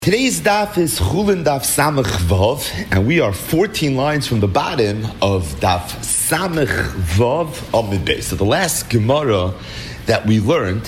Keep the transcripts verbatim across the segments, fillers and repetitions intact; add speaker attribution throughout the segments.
Speaker 1: Today's daf is Chulin Daf Samech Vav, and we are fourteen lines from the bottom of Daf Samech Vav Amud Beis. So the last Gemara that we learned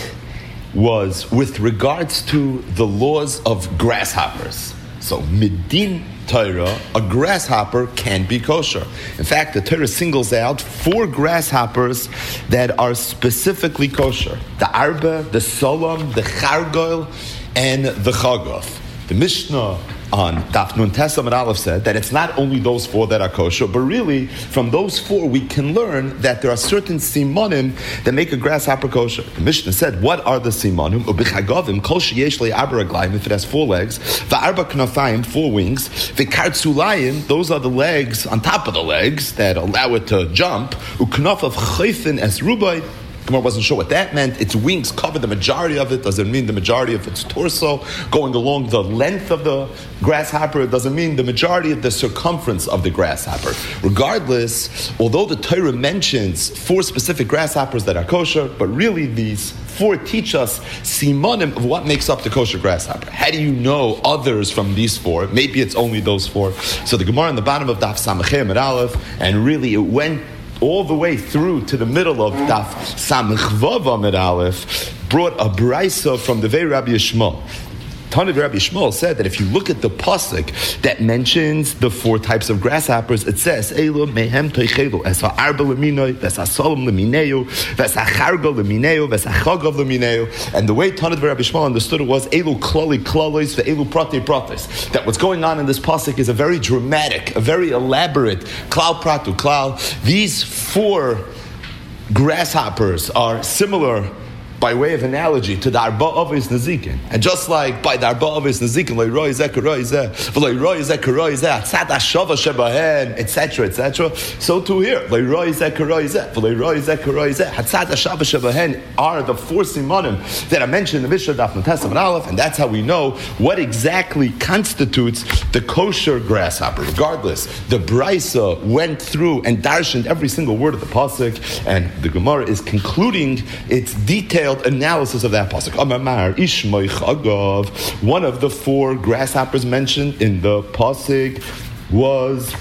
Speaker 1: was with regards to the laws of grasshoppers. So Midin Torah, a grasshopper can be kosher. In fact, the Torah singles out four grasshoppers that are specifically kosher: the arba, the solam, the chargol, and the chagov. The Mishnah on Daf Nun Tes Amud Aleph said that it's not only those four that are kosher, but really from those four we can learn that there are certain simonim that make a grasshopper kosher. The Mishnah said, what are the simonim? Ubichagavim kol sheyesh le'arba raglayim, if it has four legs, va'arba knafayim, four wings, v'kartzulayim, those are the legs on top of the legs that allow it to jump, uknaf of chayfin es rubai. Gemara wasn't sure what that meant. Its wings cover the majority of it. Doesn't mean the majority of its torso going along the length of the grasshopper. It doesn't mean the majority of the circumference of the grasshopper. Regardless, although the Torah mentions four specific grasshoppers that are kosher, but really these four teach us simonim of what makes up the kosher grasshopper. How do you know others from these four? Maybe it's only those four. So the Gemara on the bottom of Daf Samech Amud Aleph, and really it went all the way through to the middle of Daf Samech Vav Amud Aleph, brought a brisa from the Vei Rabbi Yishmael. Tanav Rabbi Yishmael said that if you look at the pasuk that mentions the four types of grasshoppers, it says Elo mehem toichelu es ha'arba leminoi ves ha'solom lemineu ves ha'chargo lemineu ves ha'chagav lemineu. And the way Tanav Rabbi Yishmael understood it was Elu klali klalois ve'elu prate prates. That what's going on in this pasuk is a very dramatic, a very elaborate klal pratu klal. These four grasshoppers are similar by way of analogy to the Arba Avos Nezikin. And just like by the Arba Avos Nezikin, Le'roi zeh karoi zeh, v'le'roi zeh karoi zeh, atzad hashava shebahen, et cetera, et cetera. So too here, Le'roi zeh karoi zeh, v'le'roi zeh karoi zeh, atzad hashava shebahen are the four simonim that are mentioned in the Mishnah Daf Nun Tes Amud Aleph, and that's how we know what exactly constitutes the kosher grasshopper. Regardless, the Brisa went through and darshaned every single word of the pasuk, and the Gemara is concluding its detailed analysis of that pasuk. Amar Ishmoi Chagav. One of the four grasshoppers mentioned in the pasuk was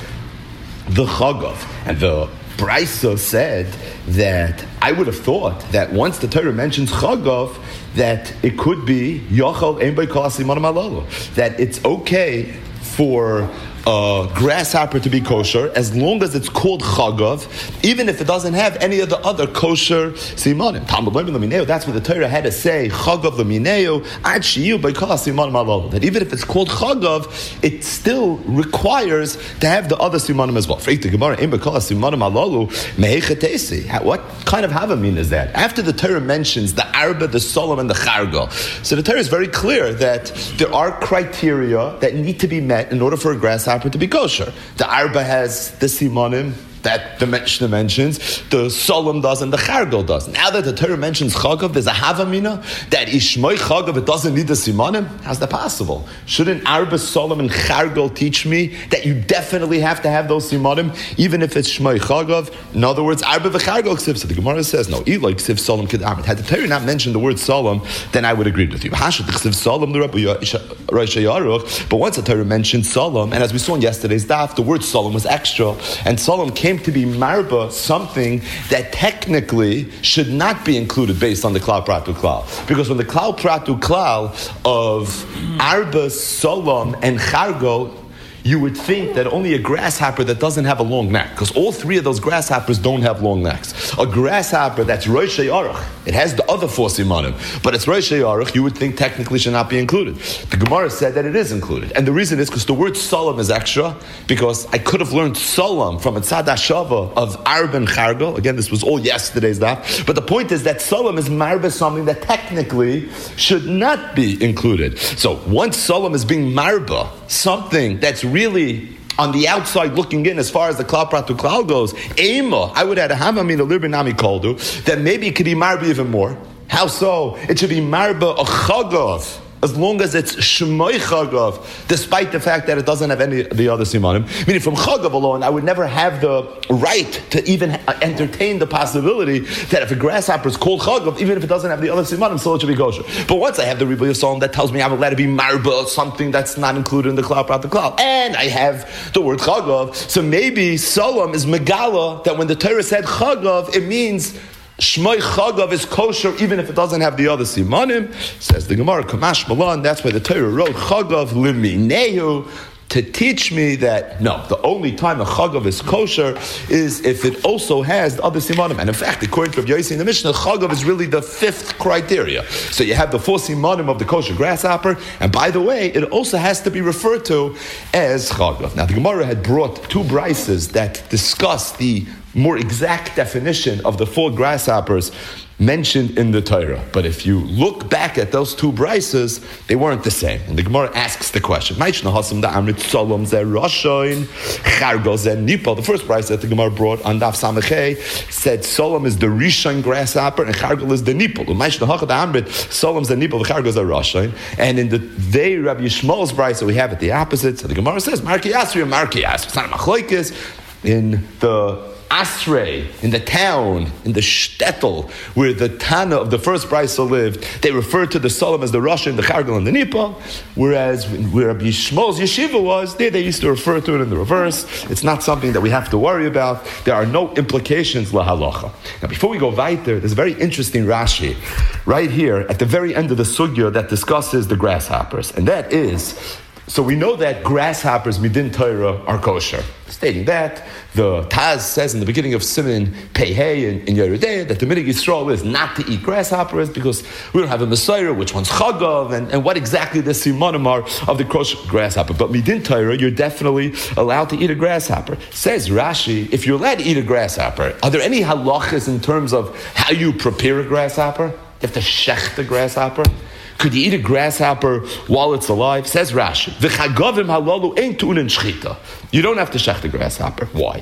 Speaker 1: the Chagav, and the Brisa said that I would have thought that once the Torah mentions Chagav, that it could be Yochel Ein Bei Kol Simanim Halalu, that it's okay for a grasshopper to be kosher as long as it's called chagav, even if it doesn't have any of the other kosher simonim. That's what the Torah had to say, chagav lemineu ad shiyu b'kol simonim halalu. That even if it's called chagav, it still requires to have the other simonim as well. What kind of havamin is that? After the Torah mentions the arba, the solam, and the chargol, so the Torah is very clear that there are criteria that need to be met in order for a grasshopper to be kosher. The arba has the simonim that the Mishnah mentions, the solam does, and the chargol does. Now that the Torah mentions chagav, there's a havamina that ishmoi chagav, it doesn't need the simonim. How's that possible? Shouldn't arba, solam, and chargol teach me that you definitely have to have those simonim, even if it's shmoi chagav? In other words, arba v'chargol ksiv. So the Gemara says, no, iloi ksiv solam kedamit. Had the Torah not mentioned the word solam, then I would agree with you. Hashat ksiv solam l'Rabbi Rosh Yaruch. But once the Torah mentioned solam, and as we saw in yesterday's daf, the word solam was extra, and solam came to be marba, something that technically should not be included based on the klal pratu klal. Because when the klal pratu klal of arba, solam, and chargol, you would think that only a grasshopper that doesn't have a long neck, because all three of those grasshoppers don't have long necks. A grasshopper that's Rosh Yarach, it has the other four simonim, but it's Rosh Yarach, you would think technically should not be included. The Gemara said that it is included. And the reason is because the word solam is extra, because I could have learned solam from a tzad hashava of arba and chargol. Again, this was all yesterday's daf. But the point is that solam is marba, something that technically should not be included. So once solam is being marba, something that's really on the outside looking in as far as the klal pratu klal goes, ema, I would add a hamamin a lirbinami koldu, that maybe it could be marba even more. How so? It should be marba a chagav as long as it's Shmoi Chagav, despite the fact that it doesn't have any of the other simanim. Meaning from Chagav alone, I would never have the right to even entertain the possibility that if a grasshopper is called Chagav, even if it doesn't have the other simanim, still it should be kosher. But once I have the Riboy of Solom that tells me I'm allowed to be marba, something that's not included in the klal prat the klal, and I have the word Chagav, so maybe Solom is Megala, that when the Torah said Chagav, it means Shmoi Chagav is kosher even if it doesn't have the other simanim. Says the Gemara, Kamash Malan, that's why the Torah wrote Chagav Limineu, to teach me that, no, the only time a Chagav is kosher is if it also has the other simanim. And in fact, according to Rav Yossi in the Mishnah, Chagav is really the fifth criteria. So you have the four simanim of the kosher grasshopper, and by the way, it also has to be referred to as Chagav. Now, the Gemara had brought two brises that discuss the more exact definition of the four grasshoppers mentioned in the Torah. But if you look back at those two brises, they weren't the same. And the Gemara asks the question, the first brise that the Gemara brought on Daf Samachay said Solom is the Rishon grasshopper and Chargol is the Nipol. Solom is the Nipol, the Chargol is the Rishon. And in the they Rabbi Yishmael's brise, so we have it the opposite. So the Gemara says, Marki Asri and Marki Asri. It's not a machlokes. In the Asrei, in the town, in the shtetl, where the Tana of the first Brisa lived, they referred to the Solom as the Russian, the Chargol, and the Nipah, whereas where Rabbi Yishmael's yeshiva was, there they used to refer to it in the reverse. It's not something that we have to worry about. There are no implications lahalacha. Now, before we go weiter, there's a very interesting Rashi right here at the very end of the sugya that discusses the grasshoppers, and that is, so we know that grasshoppers midin Torah are kosher. Stating that, the Taz says in the beginning of Siman Pei Hey in, in Yeridei that the Minig Yisrael is not to eat grasshoppers because we don't have a Messiah, which one's Chagav, and, and what exactly the simanim are of the kosher grasshopper. But midin Torah, you're definitely allowed to eat a grasshopper. Says Rashi, if you're allowed to eat a grasshopper, are there any halachas in terms of how you prepare a grasshopper? You have to shech the grasshopper? Could you eat a grasshopper while it's alive? Says Rashi, "V'chagavim halalu ein tu'unin shchita." You don't have to shech the grasshopper. Why?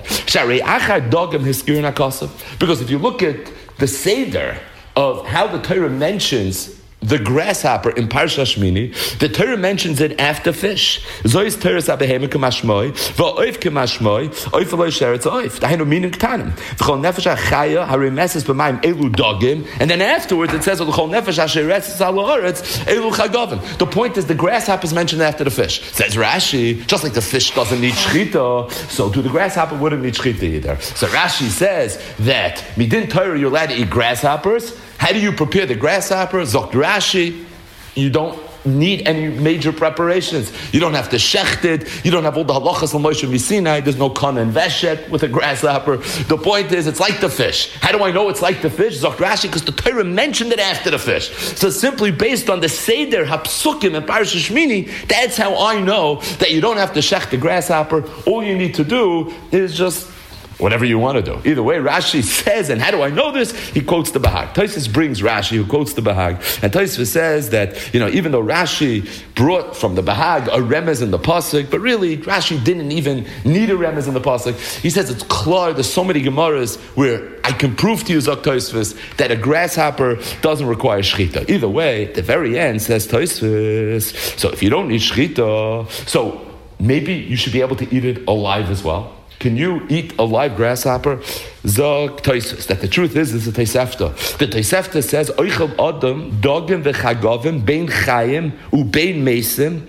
Speaker 1: Because if you look at the seder of how the Torah mentions the grasshopper in Parsha Shmini, the Torah mentions it after fish. Zois Torah sabehema k'mashmoi, v'oif k'mashmoi, oif v'loi sheretz oif. Daheinu minim k'tanim. V'chol nefesh ha'chaya harimeses b'mayim elu dogim. And then afterwards it says, v'chol nefesh ha'sheretzes al ha'aretz elu chagavim. The point is the grasshopper is mentioned after the fish. Says Rashi, just like the fish doesn't need shchita, so too the grasshopper wouldn't need shchita either. So Rashi says that midin Torah you're allowed to eat grasshoppers. How do you prepare the grasshopper? Zok Rashi, you don't need any major preparations. You don't have to shecht it. You don't have all the halachas on Moshe Misinai. There's no kana and veshet with a grasshopper. The point is, it's like the fish. How do I know it's like the fish? Zok Rashi, because the Torah mentioned it after the fish. So simply based on the Seder Hapsukim and Parashat Shmini, that's how I know that you don't have to shecht the grasshopper. All you need to do is just whatever you want to do. Either way, Rashi says, and how do I know this? He quotes the Bahag. Tosfos brings Rashi, who quotes the Bahag. And Tosfos says that, you know, even though Rashi brought from the Bahag a remez in the pasuk, but really, Rashi didn't even need a remez in the pasuk. He says it's klar, there's so many Gemaras where I can prove to you, Zok Tosfos, that a grasshopper doesn't require shchita. Either way, at the very end, says Tosfos, so if you don't need shchita, so maybe you should be able to eat it alive as well. Can you eat a live grasshopper? Zog Tosfos. That the truth is, is a Tosefta. The Tosefta says, Oichel Adam, Dogim v'chagavim, bein chayim, u bein mesim,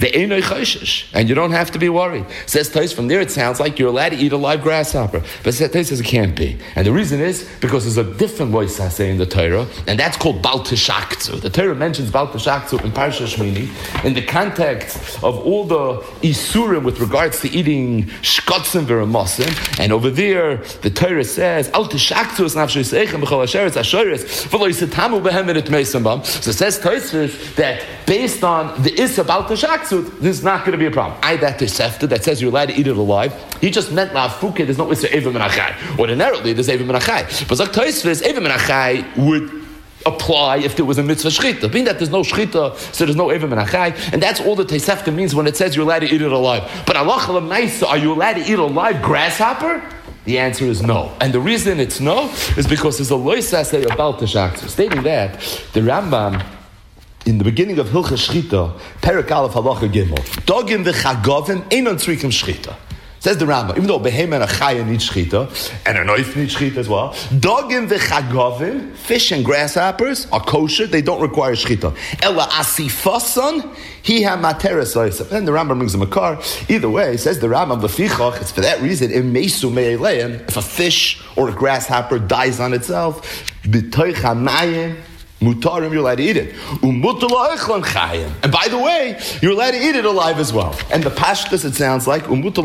Speaker 1: and you don't have to be worried. Says Tosfos, from there it sounds like you're allowed to eat a live grasshopper. But Tosfos says it can't be. And the reason is because there's a different voice say in the Torah, and that's called Bal Tishaktzu. The Torah mentions Bal Tishaktzu in Parsha Shmini in the context of all the Isurim with regards to eating shkotzim v'ramosim. And over there, the Torah says, Al Tishaktzu es nafshu yiseichem b'chol asheretz asheretz v'lo yisetamu behem et meisam bam. So it says Tosfos that based on the Issa Bal Tishaktzu, this is not going to be a problem. I that Tosefta that says you're allowed to eat it alive. He just meant la'afuke. There's no Issa Eva Menachai. Ordinarily, there's Eva Menachai. But like Tosfos, Eva Menachai would apply if there was a mitzvah shchita. Being that there's no shchita, so there's no Eva Menachai, and that's all the Tosefta means when it says you're allowed to eat it alive. But Allah Chalamaysa, are you allowed to eat a live grasshopper? The answer is no. And the reason it's no is because there's a loisas about the shakts. Stating that, the Rambam in the beginning of Hilchos Shchita, Perek Aleph Halacha Gimel, Dogim v'chagovim einon tzrikim shchita. Says the Rambam, even though Behema and a Chaya need Shchita, and a knife needs Shchita as well, Dogim v'chagovim, fish and grasshoppers, are kosher, they don't require Shchita. Ela asifason, he ha materes oisef. Then the Rambam brings him a car. Either way, says the Rambam, Lefichach, it's for that reason, in Mesu me'eleim, if a fish or a grasshopper dies on itself, b'toich hamayim, Mutarim, you're allowed to eat it. And by the way, you're allowed to eat it alive as well. And the pashtus, it sounds like,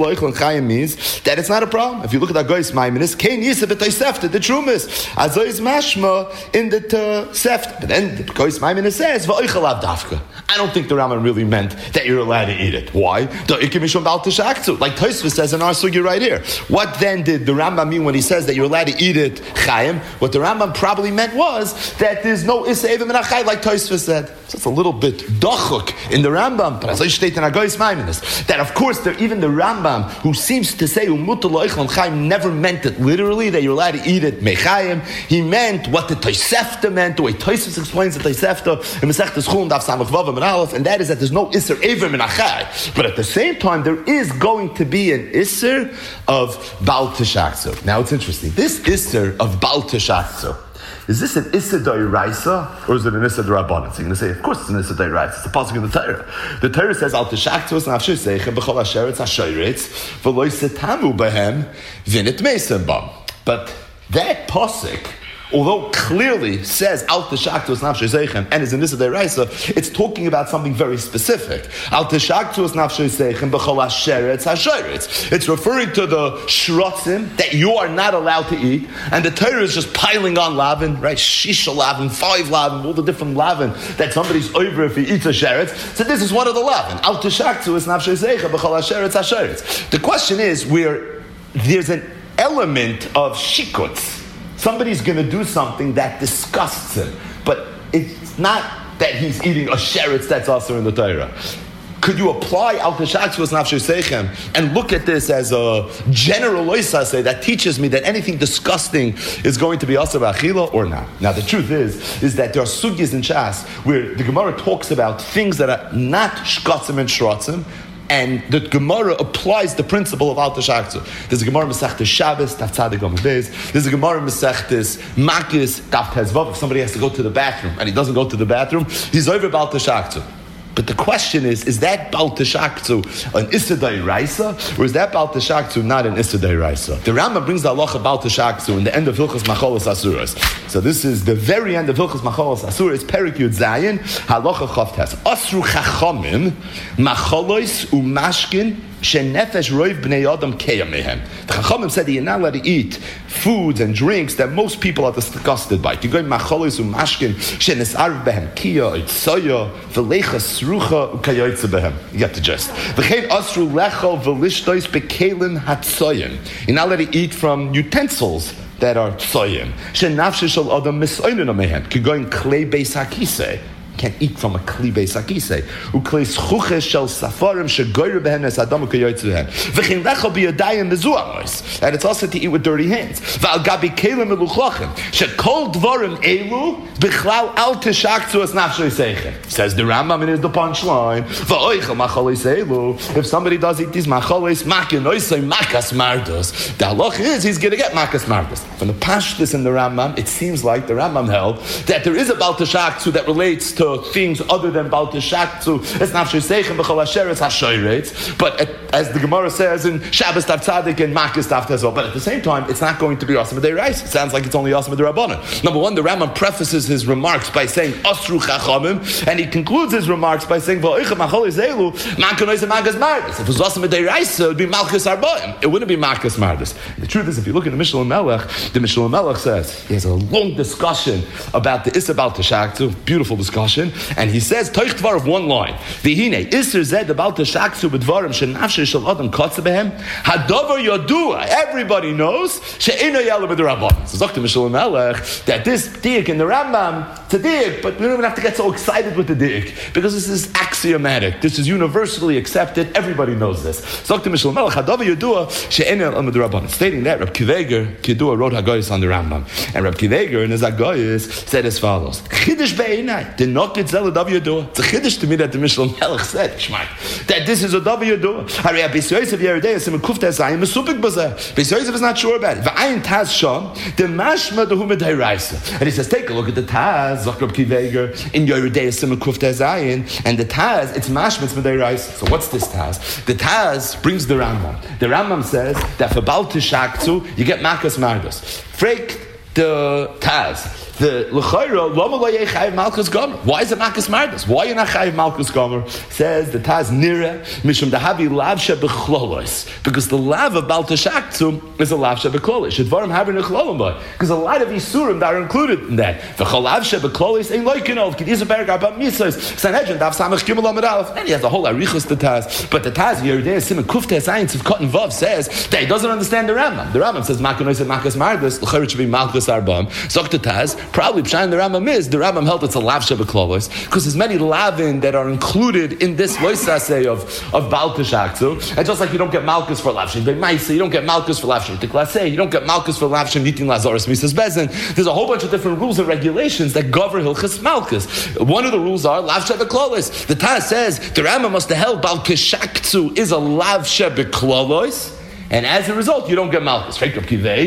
Speaker 1: means that it's not a problem. If you look at that Goyis Maimonides, Kain Yisef Sefta, the Trumas, Azois Mashma in the Seft. But then the Goyis Maimonides says, I don't think the Rambam really meant that you're allowed to eat it. Why? Like Tosfos says in our sugi right here. What then did the Rambam mean when he says that you're allowed to eat it, Chaim? What the Rambam probably meant was that there's no Issa Evim and Achai, like Tosfos said. So it's a little bit dochuk in the Rambam, but as I state in Agoyis Maimonides, that of course there, even the Rambam, who seems to say Umutu Loichel Chaim, never meant it literally, that you're allowed to eat it Mechayim. He meant what the Tosefta meant, the way Tosfos explains the Tosefta, in Masechtas Chulin Daf Samach Vav and Aleph, and that is that there's no Isser Evim and Achai. But at the same time, there is going to be an Isser of Baal Teshakso. Now it's interesting. This Isser of Baal Teshakso, is this an Issa D'Oraisa or is it an Issa D'Rabbanan? So you're going to say, of course it's an Issa D'Oraisa. It's the pasuk in the Torah. The Torah says, Al Teshaktos nafshe seichem b'chol asheretz hashoyretz v'lo yisetamu behem v'nit meisem bam. But that pasuk, although clearly says Al Teshaktos nafshe seichem and is an Issa D'Oraisa, it's talking about something very specific. Al Teshaktos nafshe seichem b'chol asheretz hashoyretz. It's referring to the shrotzim that you are not allowed to eat, and the Torah is just piling on lavin, right? Shisha lavin, five lavin, all the different lavin that somebody's over if he eats a sheretz. So this is one of the lavin. Al Teshaktos nafshe seichem b'chol asheretz hashoyretz. The question is where there's an element of shikutz. Somebody's going to do something that disgusts him, but it's not that he's eating a sheretz that's also in the Torah. Could you apply Al Teshaktos nafshe seichem and look at this as a general loisa say that teaches me that anything disgusting is going to be asa b'achila or not? Now the truth is, is that there are sugyas in Shas where the Gemara talks about things that are not shkatzim and shrotzim, and the Gemara applies the principle of Al Teshaktos. There's a Gemara Masechtes Shabbos, Daf Tzadik Amud Beis. There's a Gemara Masechtes Makis, Daf Tezvav. If somebody has to go to the bathroom and he doesn't go to the bathroom, he's over Al Teshaktos. But the question is, is that Baal Teshaktu an Issa D'Oraisa, or is that Baal Teshaktu not an Issa D'Oraisa? The Rambam brings the halacha Baal Teshaktu in the end of Hilchos Macholos Asuras. So this is the very end of Hilchos Macholos Asuras, Perek Yud Zayin, halacha Chavtes. Asru Chachamim, Macholos Umashkin, Shenefesh Roiv Bnei Adam Keya Mehem. The Chachamim said that you're not allowed to eat foods and drinks that most people are disgusted by. You go Macholos Umashkin, Shenesarv Behem Kiya, Itzoya, V'leichas Rucha Ukayoytze Behem. You get the gist. V'chein Asru Lecho V'lishtois Bekelim Hatzoyim. You're not allowed to eat from utensils that are tzoyim. Shenafshe Shal Adam Misoynin Mehem. You go in Klei Beis HaKisei. Can't eat from a kli beis hakisei. Ukleis chuches shel safarim shegoyre behenes adam ukayoytze behem. V'chein lecha biyadayim bezuamos. And it's also to eat with dirty hands. V'al gabi kelim meluchochem shekol dvarim elu bichlal al teshaktu es nafshei seichem. Says the Rambam, and is the punchline. V'oichel macholes elu. If somebody does eat these macholes, makin oisei makas mardos. The halach is he's going to get makas mardos. From the pashtus in the Rambam, it seems like the Rambam held that there is a bal teshaktu that relates to things other than Baal Teshaktu, it's nafshei seichem b'chol asheretz hashoyretz. But at, as the Gemara says in Shabbos Daf Tzadik and Makis Daf Tezvav, but at the same time, it's not going to be Asma D'Oraisa. It sounds like it's only Asma D'Rabbanan. Number one, the Rambam prefaces his remarks by saying Asru Chachamim, and he concludes his remarks by saying V'oichem macholes elu mankanois and magas mardus. If it was Asma D'Oraisa, it would be Malchus Arbaim. It wouldn't be Malchus Mardus. The truth is, if you look at the Mishnah Melech, the Mishnah Melech says he has a long discussion about the Issa Baal Teshaktu, beautiful discussion. And he says, Toich Dvar of one line. V'hine, Isser Zed about the Shaksu b'dvarim she'nafshei shel adam kotze behem hadavar yodua. Everybody knows she'eino yala b'derabbanan. So Doctor Mishalom Melech that this diak in the Rambam Rambam to dig, but we don't even have to get so excited with the dig, because this is axiomatic. This is universally accepted. Everybody knows this. Stating that, Reb Kiveger Kidua wrote Haggayis on the Rambam. And Reb Kiveger in his Haggayis said as follows: Chiddush be'inai, the nokit zel Dav Yadua. It's a chiddush to me that the Mishnah Melech said, Shmai, that this is a Dav Yadua. Hari Beis Yosef Yeridei Sim Kufta Zayim Mesupik Bazeh. Beis Yosef is not sure about it. V'ayin Taz Sham the Mashma the Humed Hayraisa. And he says, take a look at the Taz, Zok Reb Kiveger in Yeridei Sim Kufta Zayin, and the Taz it's Mashma it's Medayraisa. So what's this Taz? The Taz brings the Rambam. The Rambam says that for Baal Tishaktu you get Makas Mardos. Freak the Taz. The L'chayra, Lama lo yechayiv Malkus Gomer. Why is it Makas Mardos? Why are you not chayiv Malkus Gomer? Says the Taz Nira, Mishum Dahavi Lavsha B'chlolos. Because the lav of Baal Tishaktu is a Lavsha B'chlolos. Shedvarim having a Chlolim by. Because a lot of Yisurim that are included in that. V'chol Lavsha B'chlolos ain't loikinov. K'diz a paragraph about Mitzvahs. Sanhedrin, Dav Samach Gimel Amid Aleph. And he has the whole Arichos the Taz. But the Taz, Yeridei Simon Kufteh Science of Cotton Vav says that he doesn't understand the Rambam. The Rambam says Makanoi said Makas Mardos. L'chayra should be Malkus Arbam. Zok the Taz. Probably Pshan the Rambam is, the Rambam held it's a lav shebeklolos, because there's many lavin that are included in this loisase of, of Baal Tishaktu. And just like you don't get malchus for lav shebekmaisa, you don't get malchus for lav shebeklasei, you don't get malchus for lav shebnitin lazaris misas bezin. There's a whole bunch of different rules and regulations that govern hilchas malchus. One of the rules are lav shebeklolos. The Taz says the Rambam must have held Baal Tishaktu is a lav shebeklolos. And as a result, you don't get malchus. If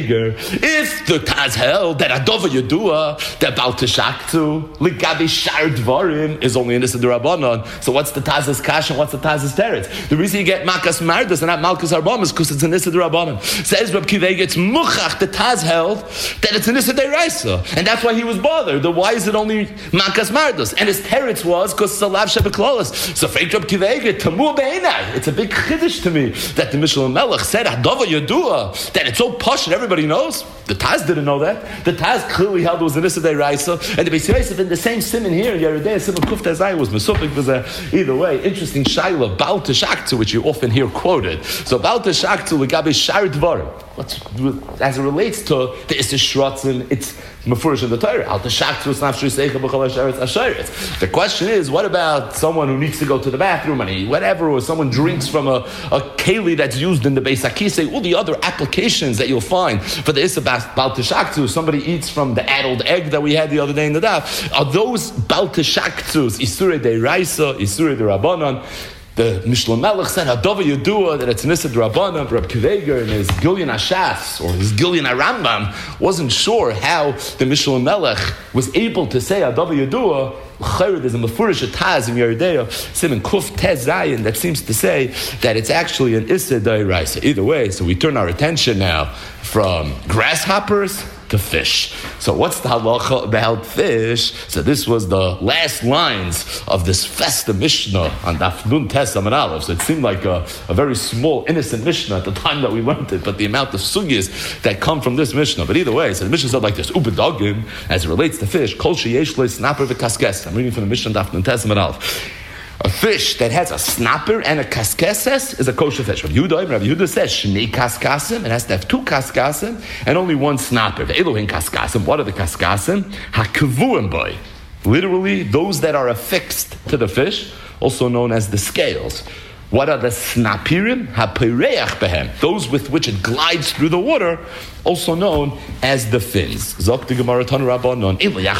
Speaker 1: the Taz held that Adova Yadua, that Baal Tishaktu, Ligabi Shar Dvarim is only in this Rabbanon. So what's the Taz's Kash and what's the Taz's Teretz? The reason you get Makas Mardos and not Malchus Arbam is because it's in this Rabbanon. Says Reb Kiveger, it's Muchach, the Taz held that it's in this Deraisa. And that's why he was bothered. Then why is it only Makas Mardos? And his Teretz was because it's a Lav Shebeklolos. So Reb Kiveger, Tamu Be'enai. It's a big chiddush to me that the Mishnah Melech said Adova Yadua, that it's so posh that everybody knows. The Taz didn't know that. The Taz clearly held it was an Issa Deraisa, and the Beis Yosef in the same simon here, Yeridei Simon Kufta Zayim was Mesupik was a either way. Interesting Shaila, Baal Tishaktu, which you often hear quoted. So Baal Tishaktu Ligabi Shar Dvarim. As it relates to the Issa Shrotzim, it's Mefurish in the Torah. Al Tishaktu is Nafshu Seicha B'chol Hasheretz Asheretz. The question is, what about someone who needs to go to the bathroom and he, whatever, or someone drinks from a, a keli that's used in the Beis HaKisei, all the other applications that you'll find for the Issa Baal Tishaktu, somebody eats from the addled egg that we had the other day in the daf. Are those Baal Tishaktus Isurei Deiraisa, Isurei Derabanan? The Mishnah Melech said, Hadova Yadua, that it's Nissa D'Rabbanan. Reb Kiveger in his Gilyon HaShas, or his Gilyon HaRambam, wasn't sure how the Mishnah Melech was able to say Hadova Yadua. There's a Mefurish Taz in Yeridei, Simon Kuf Tez Zayin, that seems to say that it's actually an Issa D'Oraisa. Either way, so we turn our attention now from grasshoppers to fish. So what's the halacha about fish? So this was the last lines of this Festa Mishnah on Daf Nun Tes Amud Aleph. So it seemed like a, a very small, innocent Mishnah at the time that we learned it, but the amount of sugyas that come from this Mishnah. But either way, so the Mishnah said like this, Ubedagim, as it relates to fish, Kol sheyesh lo snapper v'kaskes. I'm reading from the Mishnah Daf Nun Tes Amud Aleph. A fish that has a snapper and a kaskeses is a kosher fish. Rabbi Yehuda, Rabbi Yehuda says shnei kaskasim. It has to have two kaskasim and only one snapper. The Elohim kaskasim. What are the kaskasim? Hakevuim boy. Literally, those that are affixed to the fish, also known as the scales. What are the snapirim? Hapireach behem. Those with which it glides through the water, also known as the fins. Zok the Gemara Tan Rabbanon.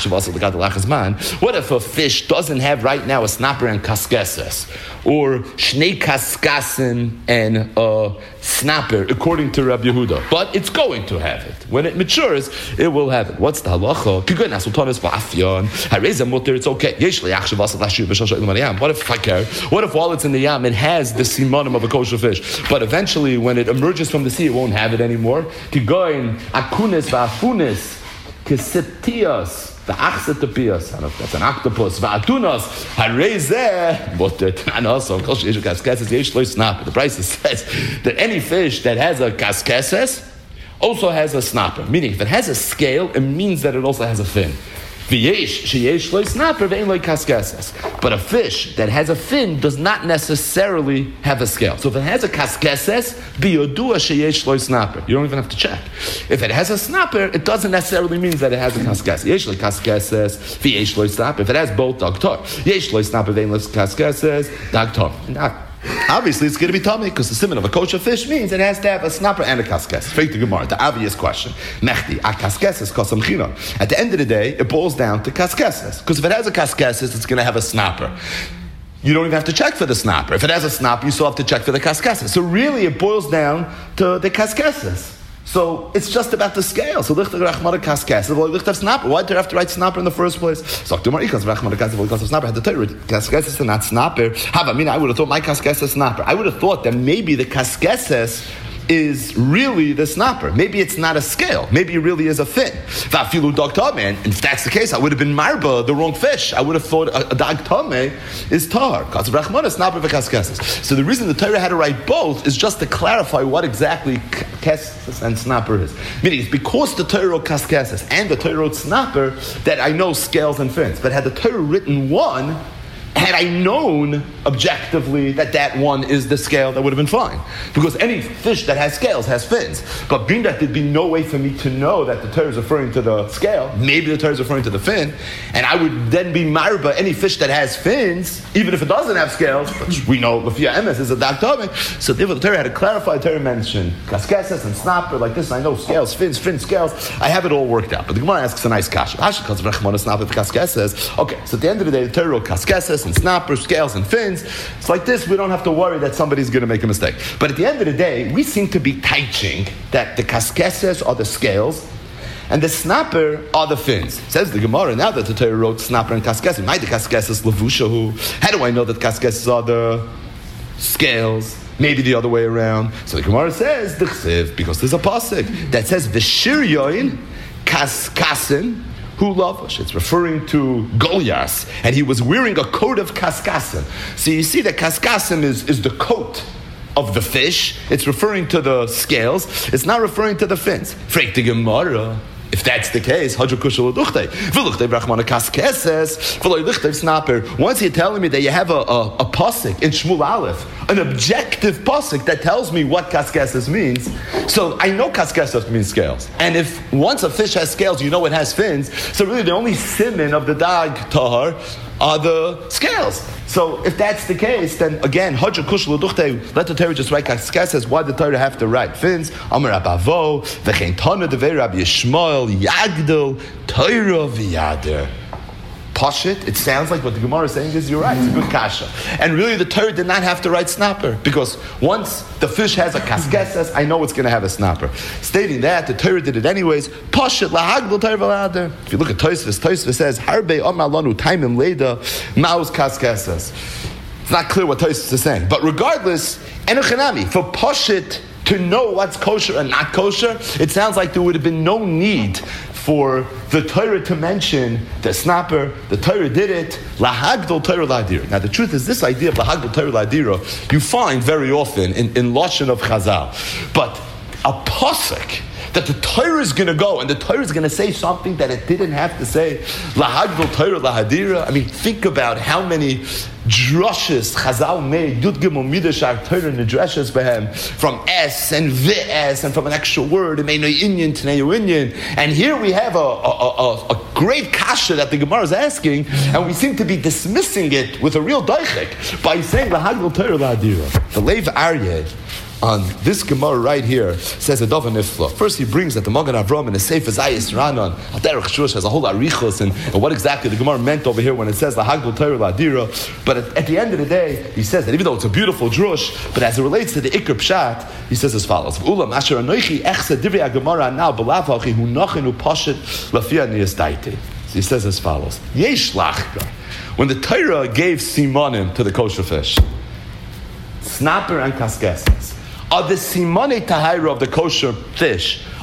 Speaker 1: What if a fish doesn't have right now a snapper and kaskeses, or shnei kaskasin and a snapper, according to Rabbi Yehuda, but it's going to have it when it matures? It will have it. What's the halacha? It's okay. What if fakir? What if while it's in the yam it has the simanim of a kosher fish, but eventually when it emerges from the sea it won't have it anymore? Akunis va'afunis kesetias va'achsetapias. I don't know if that's an octopus. Va'atunas harezeh. But and also the Price says that any fish that has a kaskeses also has a snapper. Meaning, if it has a scale, it means that it also has a fin. V'yesh sheyesh lo snapper ve'en lo kaskeses. But a fish that has a fin does not necessarily have a scale. So if it has a kaskeses, biyodua sheyesh lo snapper. You don't even have to check. If it has a snapper, it doesn't necessarily mean that it has a kaskeses. Yesh lo kaskeses v'yesh lo snapper. If it has both, dagtor. Yesh lo snapper ve'en lo kaskeses, dagtor. Obviously, it's going to be tummy because the simon of a kosher fish means it has to have a snapper and a kaskes. Straight to Gemara, the obvious question. Mechti, a kaskeses kosam chino. At the end of the day, it boils down to kaskeses. Because if it has a kaskeses, it's going to have a snapper. You don't even have to check for the snapper. If it has a snapper, you still have to check for the kaskeses. So really, it boils down to the kaskeses. So it's just about the scale. So lichter rachmana kaskeses, lichter snapper. Why did you have to write snapper in the first place? So Gemara ikas rachmana kaskeses, lichter snapper. Had the Torah kaskeses and not snapper. Have I mean I would have thought my kaskeses is snapper. I would have thought that maybe the kaskeses is really the snapper. Maybe it's not a scale. Maybe it really is a fin. Vafilu dog tame. And if that's the case, I would have been marba, the wrong fish. I would have thought a, a dog tame is tahar. Because rachmana snapper v'kaskeses. So the reason the Torah had to write both is just to clarify what exactly kaskeses and snapper is. Meaning it's because the Torah wrote kaskeses and the Torah wrote snapper that I know scales and fins. But had the Torah written one, had I known objectively that that one is the scale, that would have been fine. Because any fish that has scales has fins. But being that there'd be no way for me to know that the Torah is referring to the scale, maybe the Torah is referring to the fin, and I would then be marba any fish that has fins, even if it doesn't have scales, which we know Lafia Emes is a dagtome. So therefore the Torah had to clarify. The Torah mentioned kaskeses and snapper like this, and I know scales, fins, fins, scales. I have it all worked out. But the Gemara asks a nice kasha. Okay, so at the end of the day, the Torah wrote kaskeses and snappers, scales, and fins. It's like this, we don't have to worry that somebody's going to make a mistake. But at the end of the day, we seem to be teaching that the kaskeses are the scales and the snapper are the fins. Says the Gemara, now that the Torah wrote snapper and kaskeses, my the kaskeses levushahu. How do I know that kaskeses are the scales? Maybe the other way around. So the Gemara says, because there's a pasuk that says, V'shiryoin kaskasin who lavash. It's referring to Goliath, and he was wearing a coat of kaskasim. So you see that kaskasim is, is the coat of the fish. It's referring to the scales. It's not referring to the fins. Frek the Gemara. If that's the case, once you're telling me that you have a, a, a pasuk in Shmuel Aleph, an objective pasuk that tells me what kaskeses means, so I know kaskeses means scales. And if once a fish has scales, you know it has fins, so really the only siman of the dag tahar are the scales. So if that's the case, then again, let the Torah just write kaskeses. Why did the Torah have to write fins? Amar Abavo, v'chein tana devei Rabbi Yishmael, yagdel Torah v'yader. Pashit, it sounds like what the Gemara is saying is you're right, it's a good kasha. And really the Torah did not have to write snapper, because once the fish has a kaskeses, I know it's going to have a snapper. Stating that, the Torah did it anyways. Pashit, lahagdel Torah v'yader. If you look at Tosfos, Tosfos says, Harbe Amar Lanu Taimim Leda, Maus kaskeses. It's not clear what Tosfos is saying. But regardless, Enochanami, for Pashit to know what's kosher and not kosher, it sounds like there would have been no need for the Torah to mention the snapper. The Torah did it, lahagdol Torah ladira. Now the truth is, this idea of lahagdol Torah ladira you find very often in, in Lashon of Chazal. But a pasuk that the Torah is going to go and the Torah is going to say something that it didn't have to say, lahagdol Torah lahadira. I mean, think about how many drushes Chazal made, Yud Gimel Midashar Torah Nidreshes behem, from S and V'es and from an extra word, and Meinoi Inyan to Neo Inyan. And here we have a, a, a, a great kasha that the Gemara is asking, and we seem to be dismissing it with a real daichik by saying lahagdol Torah lahadira. The Lev Aryeh on this Gemara right here says a dova nifla. First he brings that the Magen Avram in the Sefer Zayis Ranan, Aderech Shush has a whole arichos and, and what exactly the Gemara meant over here when it says lahagdol Torah ladira. But at, at the end of the day, he says that even though it's a beautiful drush, but as it relates to the Iker Pshat, he says as follows: Ulam asher anoichi echse divrei Gemara now belavachi hu nachenu pashet lafia niyasdaite. So he says as follows: Yesh lachka. When the Torah gave simanim to the kosher fish, snapper and kaskeses, are the simone tahira of the kosher fish,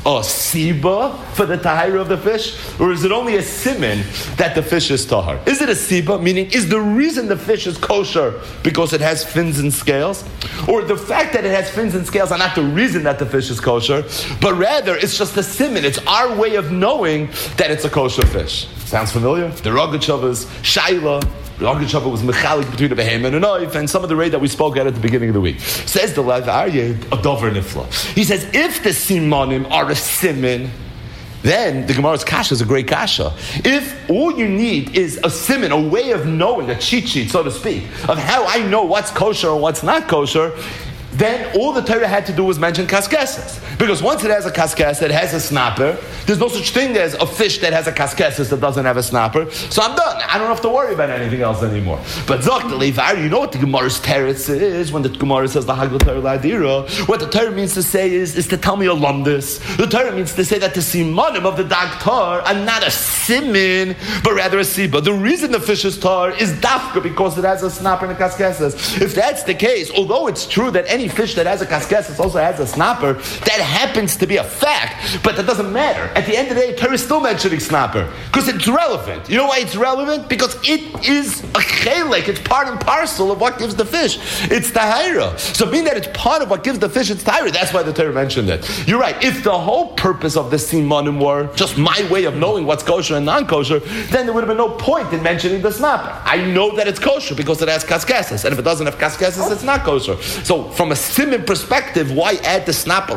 Speaker 1: a siba for the tahira of the fish, or is it only a siman that the fish is tahar? Is it a siba, meaning is the reason the fish is kosher because it has fins and scales, or the fact that it has fins and scales are not the reason that the fish is kosher, but rather it's just a siman. It's our way of knowing that it's a kosher fish. Sounds familiar? The Rogatchover's Shaila. The Rogatchover was mechalik between the behemoth and a knife, and some of the raid that we spoke at at the beginning of the week. Says the Lev Aryeh, a dover nifla. He says, if the simanim are a siman, then the Gemara's kasha is a great kasha. If all you need is a siman, a way of knowing, a cheat sheet, so to speak, of how I know what's kosher and what's not kosher, then all the Torah had to do was mention kaskesses. Because once it has a kaskes, it has a snapper, there's no such thing as a fish that has a kaskesses that doesn't have a snapper. So I'm done. I don't have to worry about anything else anymore. But Zok the Levar, you know what the Gemara's teretz is when the Gemara says the Hagel Torah Ladira? What the Torah means to say is, is to tell me a lumdus. The Torah means to say that the simanim of the dag tar are not a simin, but rather a siba. The reason the fish is tar is dafka because it has a snapper and a kaskesses. If that's the case, although it's true that any fish that has a kaskesses also has a snapper, that happens to be a fact, but that doesn't matter. At the end of the day, Torah is still mentioning snapper because it's relevant. You know why it's relevant? Because it is a chelek. It's part and parcel of what gives the fish. It's tahira. So being that it's part of what gives the fish, it's tahira. That's why the Torah mentioned it. You're right. If the whole purpose of the simanim were just my way of knowing what's kosher and non-kosher, then there would have been no point in mentioning the snapper. I know that it's kosher because it has kaskesses, and if it doesn't have kaskesses, it's not kosher. So from a siman perspective, why add the snapper?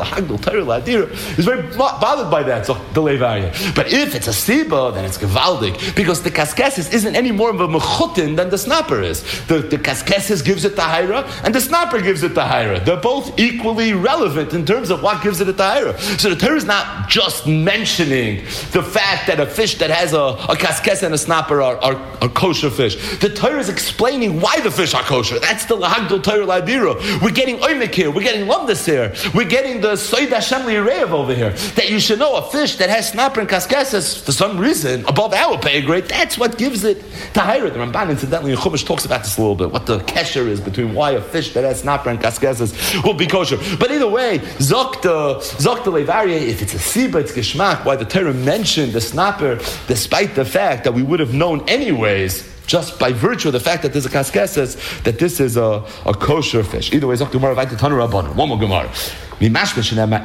Speaker 1: Is very bothered by that. So the Levaria. But if it's a siba, then it's gevaldik because the kaskesses isn't any more of a mechutin than the snapper is. The, the kaskesses gives it tahira, and the snapper gives it tahira. They're both equally relevant in terms of what gives it a tahira. So the Torah is not just mentioning the fact that a fish that has a, a kaskes and a snapper are, are, are kosher fish. The Torah is explaining why the fish are kosher. That's the lahagdol Torah ladira. We're getting oimek here. We're getting lumdus here. We're getting the soid Hashem li'yirev over here. That you should know a fish that has snapper and kaskesses for some reason above our pay grade. That's what gives it tahira. The Ramban incidentally in Chumash talks about this a little bit. What the kesher is between why a fish that has snapper and kaskesses will be kosher. But either way, zok the zok the levaria. If it's a siba, it's geshmak. Why the Torah mentioned the snapper, despite the fact that we would have known anyways, just by virtue of the fact that there's a kaskesses, that this is a, a kosher fish. Either way, zok the Gemara vayta tanu rabbanon. One more Gemara. So if you look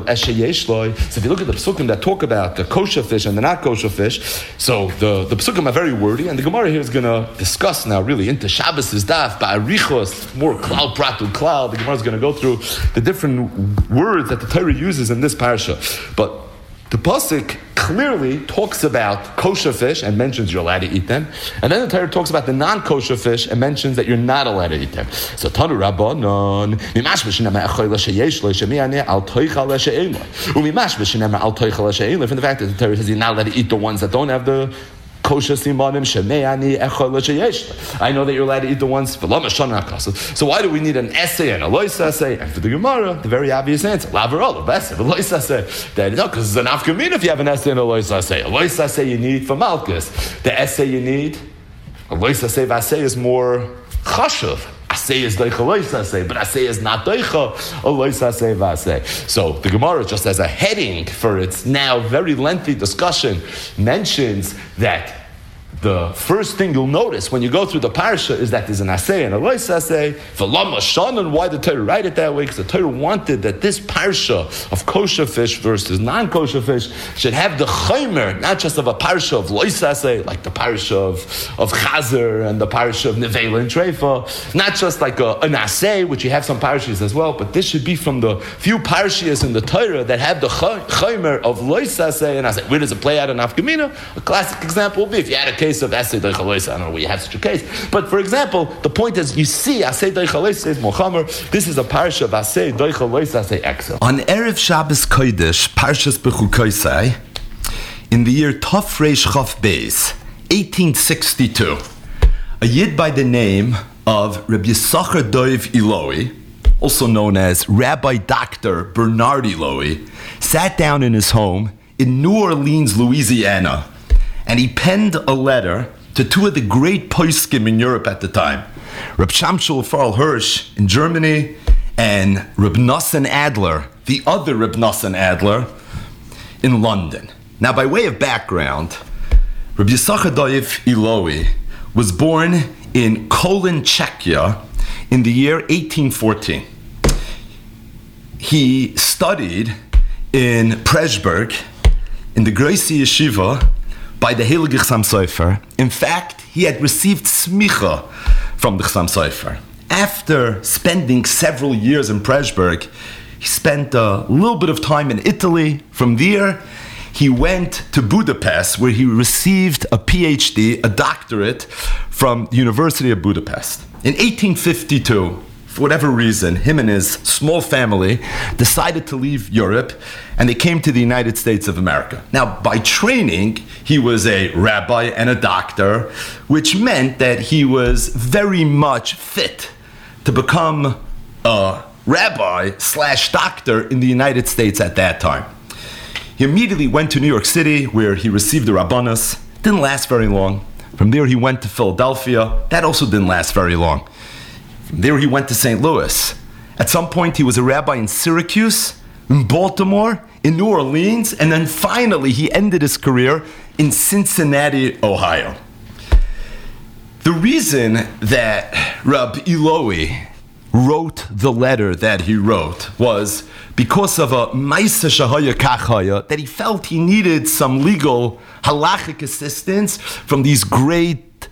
Speaker 1: at the psukim that talk about the kosher fish and the not kosher fish, so the, the psukim are very wordy, and the Gemara here is going to discuss now really into Shabbos' daf, ba'arichos, more klal pratu klal. The Gemara is going to go through the different words that the Torah uses in this parasha. But the pasuk clearly talks about kosher fish and mentions you're allowed to eat them, and then the Torah talks about the non-kosher fish and mentions that you're not allowed to eat them. So Tanu Rabbanon, mimash b'shenema echol l'sheyesh lo shemi'aneh al toichal l'she'ein lo, umimash b'shenema al toichal l'she'ein lo. From the fact that the Torah says you're not allowed to eat the ones that don't have the kosher simanim sheme'ani echol l'sheyesh. I know that you're allowed to eat the ones for lama shana kasa. So why do we need an essay and a lois essay? And for the Gemara, the very obvious answer: lavarol, best a lois essay. That no, because it's an afkamin if you have an essay and a lois essay. A lois essay you need for malchus. The essay you need, a lois essay v'asay is more chashuv. Asay is doicha lois asay, but asay is not doicha a lois asay v'asay. So the Gemara, just as a heading for its now very lengthy discussion, mentions that the first thing you'll notice when you go through the parasha is that there's an asay and a lois asay. For lama shanan, why did the Torah write it that way? Because the Torah wanted that this parasha of kosher fish versus non-kosher fish should have the chaymer, not just of a parasha of lois asay, like the parasha of, of chazer and the parasha of nevela and treifa, not just like a, an asay, which you have some parashas as well, but this should be from the few parashas in the Torah that have the chaymer of lois asay and asay. Where does it play out in Afkamina? A classic example would be if you had a case of Asay Doichalois. I don't know where you have such a case. But for example, the point is, you see Asay Doichalois says Mochamer. This is a parsha of Asay Doichalois Asay Exel.
Speaker 2: On Erev Shabbos Kodesh, Parshas Bechukoisai, in the year Tov Reish Chaf Beis, eighteen sixty-two, a yid by the name of Rabbi Yisachar Doiv Eloi, also known as Rabbi Doctor Bernard Eloi, sat down in his home in New Orleans, Louisiana, and he penned a letter to two of the great poskim in Europe at the time, Reb Shamshul Farl Hirsch in Germany, and Reb Nosson Adler, the other Reb Nosson Adler, in London. Now, by way of background, Rabbi Yisachar Doiv Iloi was born in Kolin, Czechia in the year eighteen fourteen. He studied in Pressburg in the Gracie Yeshiva by the Heilige Chassam Sofer. In fact, he had received smicha from the Chassam Sofer. After spending several years in Pressburg, he spent a little bit of time in Italy. From there, he went to Budapest, where he received a P H D, a doctorate, from the University of Budapest. In eighteen fifty-two, for whatever reason, him and his small family decided to leave Europe, and they came to the United States of America. Now, by training, he was a rabbi and a doctor, which meant that he was very much fit to become a rabbi slash doctor in the United States at that time. He immediately went to New York City, where he received the Rabbanos. Didn't last very long. From there, he went to Philadelphia. That also didn't last very long. From there, he went to Saint Louis. At some point, he was a rabbi in Syracuse, in Baltimore, in New Orleans, and then finally, he ended his career in Cincinnati, Ohio. The reason that Rabbi Iloi wrote the letter that he wrote was because of a Maisa Shahaya Kachaya, that he felt he needed some legal halachic assistance from these great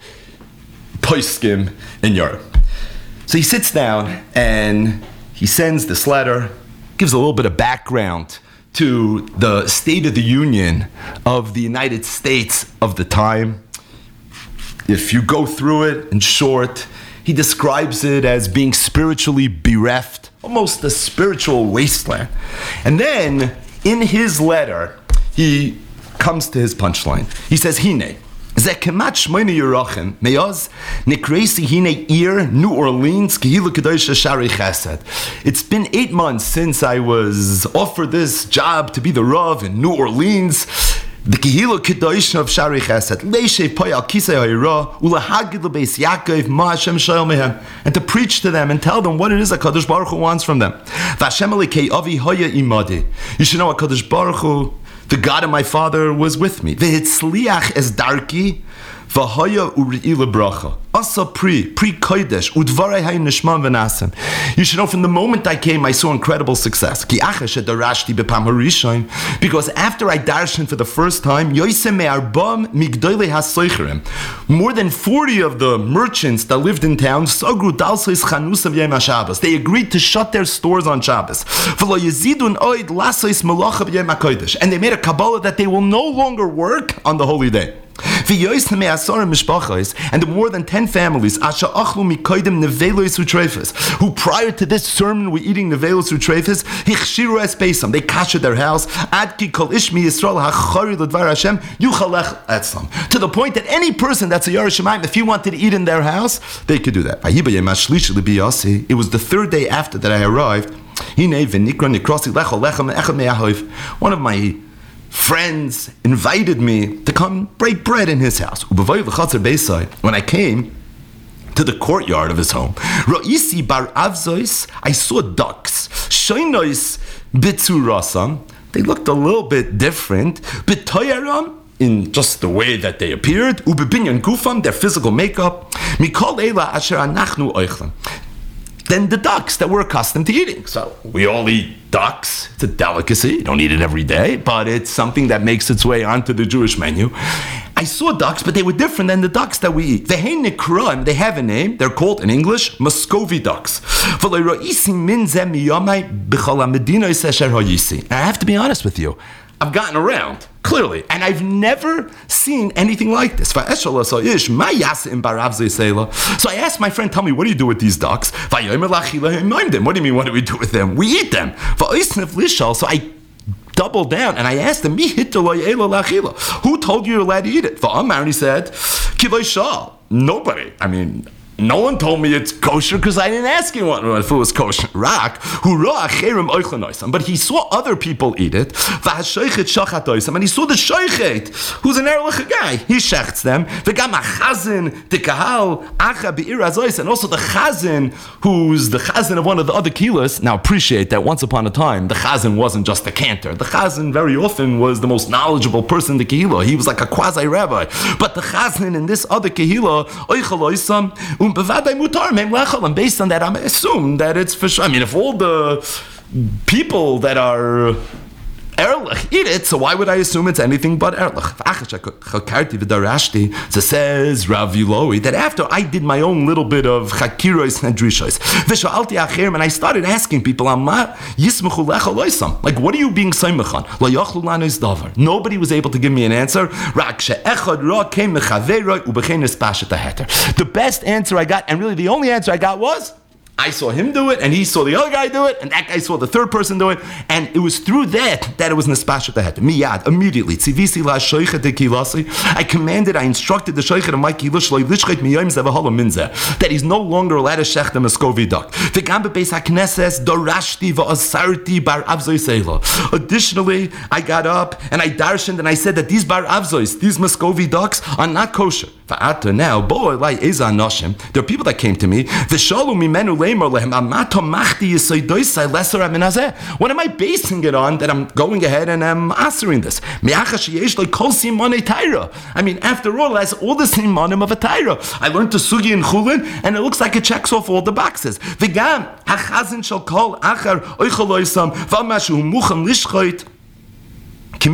Speaker 2: poskim in Europe. So he sits down and he sends this letter, gives a little bit of background to the State of the Union of the United States of the time. If you go through it in short, he describes it as being spiritually bereft, almost a spiritual wasteland. And then, in his letter, he comes to his punchline. He says, Hine, ze kemat shmoyne yerachim, me'oz nekreisi hine ir New Orleans, kehilu kedosh shari chesed. It's been eight months since I was offered this job to be the Rav in New Orleans, the Kehilah Kedosh of Shari Chesed, Leishe Poyal Kisei Hayra, Ulahagid Lebeis Yaakov Ma Hashem Shoyel Mehem, and to preach to them and tell them what it is that Kadosh Baruch Hu wants from them. Vashem Elikei Avi Hoya Imadi. You should know, Kadosh Baruch Hu, the God of my father, was with me. Vehitzliach es darki, v'hoya uri'ila bracha. Asa pri, pri kodesh, udvarei hay nishman v'nasim. You should know, from the moment I came, I saw incredible success. Ki acha shedarashti bepam harishon, because after I darshan for the first time, yoisem me'arbam migdoile hasoicherim. More than forty of the merchants that lived in town, sagru dalsois chanusam yom HaShabbos. They agreed to shut their stores on Shabbos. V'lo yezidun oid lasois malacha b'yom HaKodesh. And they made a Kabbalah that they will no longer work on the holy day. And the more than ten families who prior to this sermon were eating nevelos utrefes, they kashed their house to the point that any person that's a Yerushalayim, if he wanted to eat in their house, they could do that. It was the third day after that I arrived. One of my friends invited me to come break bread in his house. When I came to the courtyard of his home, I saw ducks. They looked a little bit different, in just the way that they appeared, their physical makeup. Than the ducks that we're accustomed to eating. So we all eat ducks. It's a delicacy. You don't eat it every day, but it's something that makes its way onto the Jewish menu. I saw ducks, but they were different than the ducks that we eat. They have a name. They're called, in English, Muscovy ducks. And I have to be honest with you. I've gotten around, clearly, and I've never seen anything like this. So I asked my friend, tell me, what do you do with these ducks? What do you mean, what do we do with them? We eat them. So I doubled down and I asked him, who told you you're allowed to eat it? And he said, nobody. I mean, No one told me it's kosher because I didn't ask anyone if it was kosher. Rak, but he saw other people eat it. And he saw the shoichet, who's an erlich guy. He shechts them. And also the chazan, who's the chazan of one of the other kilas. Now appreciate that once upon a time, the chazan wasn't just the cantor. The chazan very often was the most knowledgeable person in the kehillah. He was like a quasi-rabbi. But the chazan in this other kehillah, and based on that, I'm assume that it's for sure. I mean, if all the people that are erlich eat it, so why would I assume it's anything but erlich? So says Rav Iloi that after I did my own little bit of chakiros and drishos, and I started asking people, like, what are you being saimach on? Nobody was able to give me an answer. The best answer I got, and really the only answer I got, was I saw him do it, and he saw the other guy do it, and that guy saw the third person do it, and it was through that that it was nespashet the heter. Miyad, immediately. Tzivisi la shoichet de kilasi. I commanded, I instructed the shoichet of my kilush lo yishchet miyayim zevahala minzeh, that he's no longer allowed to shech the Muscovy duck. V'gam bebeis hakneses dorashti v'asarti bar avzoi seila. Additionally, I got up and I darshaned and I said that these bar avzois, these Muscovy ducks, are not kosher. V'ata now, boy, like eza noshim. There are people that came to me. V'shalu mimenu. What am I basing it on that I'm going ahead and I'm answering this? I mean, after all, that's all the simanim of a taira. I learned the sugi in chulin, and it looks like it checks off all the boxes. V'gam hachazin shall call achar oichaloisam v'mashu muchan lishchoit. I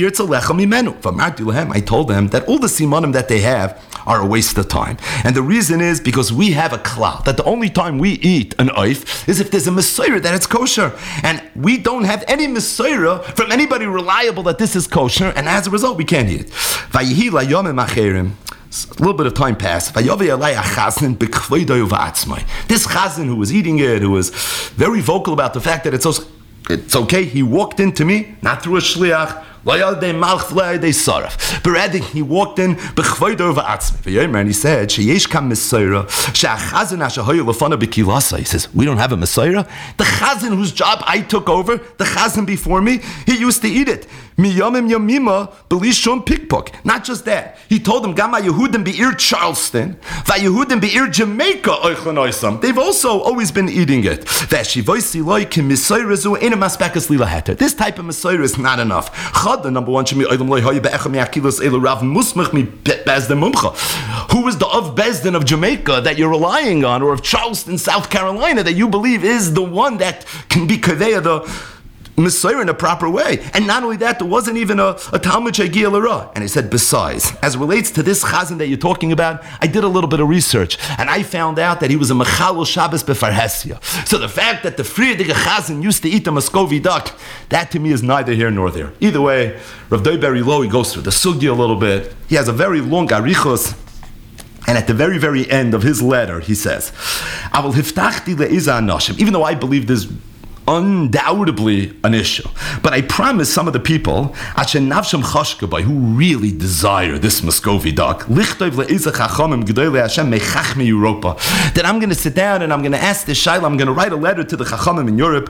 Speaker 2: told them that all the simanim that they have are a waste of time. And the reason is because we have a klal, that the only time we eat an oif is if there's a mesorah that it's kosher. And we don't have any mesorah from anybody reliable that this is kosher, and as a result, we can't eat it. A little bit of time passed. This chazan who was eating it, who was very vocal about the fact that it's also It's okay, he walked into me, not through a shliach, but rather he walked in, and he said, he says, we don't have a Messiah. The chazan whose job I took over, the chazan before me, he used to eat it. Not just that, he told them, Gama Yehudim Be'ir Charleston, Va Yehudim Be'ir Jamaica, they've also always been eating it. This type of Messiah is not enough. The number one should be Who was the of Bezdin of Jamaica that you're relying on, or of Charleston, South Carolina, that you believe is the one that can be kaveya the Messiah in a proper way? And not only that, there wasn't even a, a Talmud Shegiya L'Ra. And he said, besides, as relates to this chazan that you're talking about, I did a little bit of research, and I found out that he was a Mechalel Shabbos Befarhesia. So the fact that the Frierdiker chazan used to eat the Muscovy duck, that to me is neither here nor there. Either way, Rav Doiber Lo, he goes through the sugya a little bit. He has a very long arichos. And at the very, very end of his letter, he says, even though I believe this undoubtedly an issue, but I promise some of the people who really desire this Muscovy duck that I'm going to sit down and I'm going to ask this shayla, I'm going to write a letter to the Chachamim in Europe,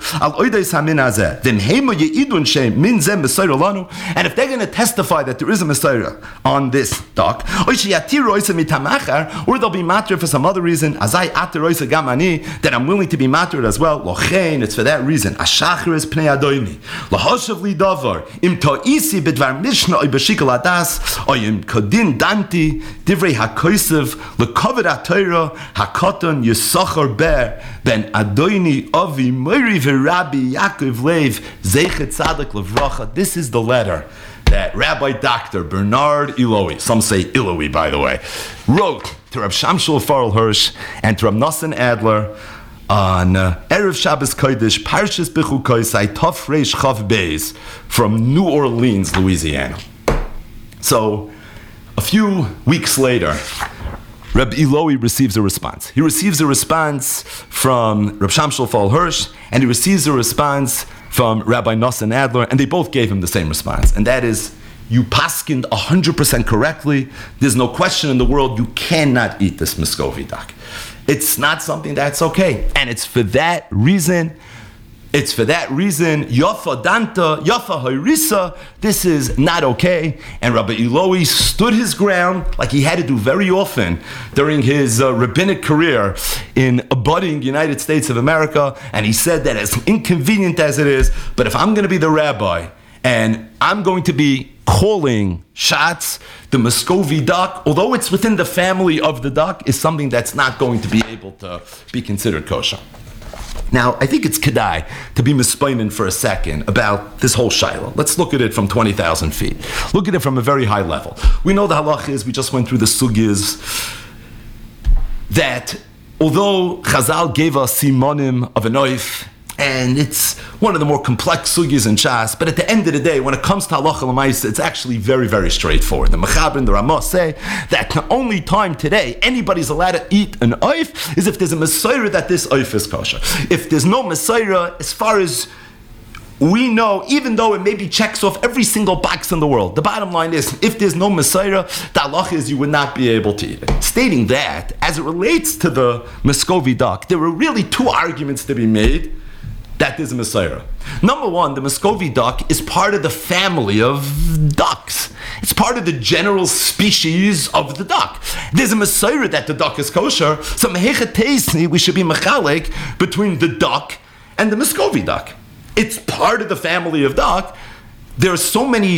Speaker 2: and if they're going to testify that there is a Messiah on this duck, or they'll be matter for some other reason, that I'm willing to be matter as well, it's for that reason. Ashachar is pnei adoini. Lahoshav li davar. Im ta'isi bidvar mishnah oy b'shikol adas oy im kodin danti divrei hakoisev lekovet ha'torah hakoton Yisachar ber ben adoini avi Mori v'Rabbi Yaakov Lev zeichet tzaddik levracha. This is the letter that Rabbi Doctor Bernard Iloi, some say Iloi by the way, wrote to Reb Shamshul Farrell Hirsch and to Reb Nosson Adler on uh, Erev Shabbos Kodesh, Parshas Bechukosai, Tov Reish Chav Beis, from New Orleans, Louisiana. So, a few weeks later, Reb Iloi receives a response. He receives a response from Reb Shamshul Farrell Hirsch, and he receives a response from Rabbi Nosson Adler, and they both gave him the same response, and that is, you paskind one hundred percent correctly. There's no question in the world you cannot eat this Muscovy duck. It's not something that's okay. And it's for that reason, it's for that reason, Yafa Danta, Yafa Hairisa, this is not okay. And Rabbi Eloi stood his ground like he had to do very often during his uh, rabbinic career in a budding United States of America. And he said that as inconvenient as it is, but if I'm going to be the rabbi and I'm going to be calling shots, the Muscovy duck, although it's within the family of the duck, is something that's not going to be able to be considered kosher. Now, I think it's kedai to be misplainin for a second about this whole shaila. Let's look at it from twenty thousand feet. Look at it from a very high level. We know the halach is, we just went through the sugyas, that although Chazal gave us simonim of an oif, and it's one of the more complex sugyas in Shas, but at the end of the day, when it comes to halacha l'maisa, it's actually very, very straightforward. The Mechaber and the Ramah say that the only time today anybody's allowed to eat an oif is if there's a Messiah that this oif is kosher. If there's no Messiah, as far as we know, even though it maybe checks off every single box in the world, the bottom line is, if there's no Messiah, the halacha is you would not be able to eat it. Stating that, as it relates to the Muscovy duck, there were really two arguments to be made that there's a Messiah. Number one, the Muscovy duck is part of the family of ducks. It's part of the general species of the duck. There's a Messiah that the duck is kosher, so mehechatesi, we should be mechalek between the duck and the Muscovy duck. It's part of the family of duck. There are so many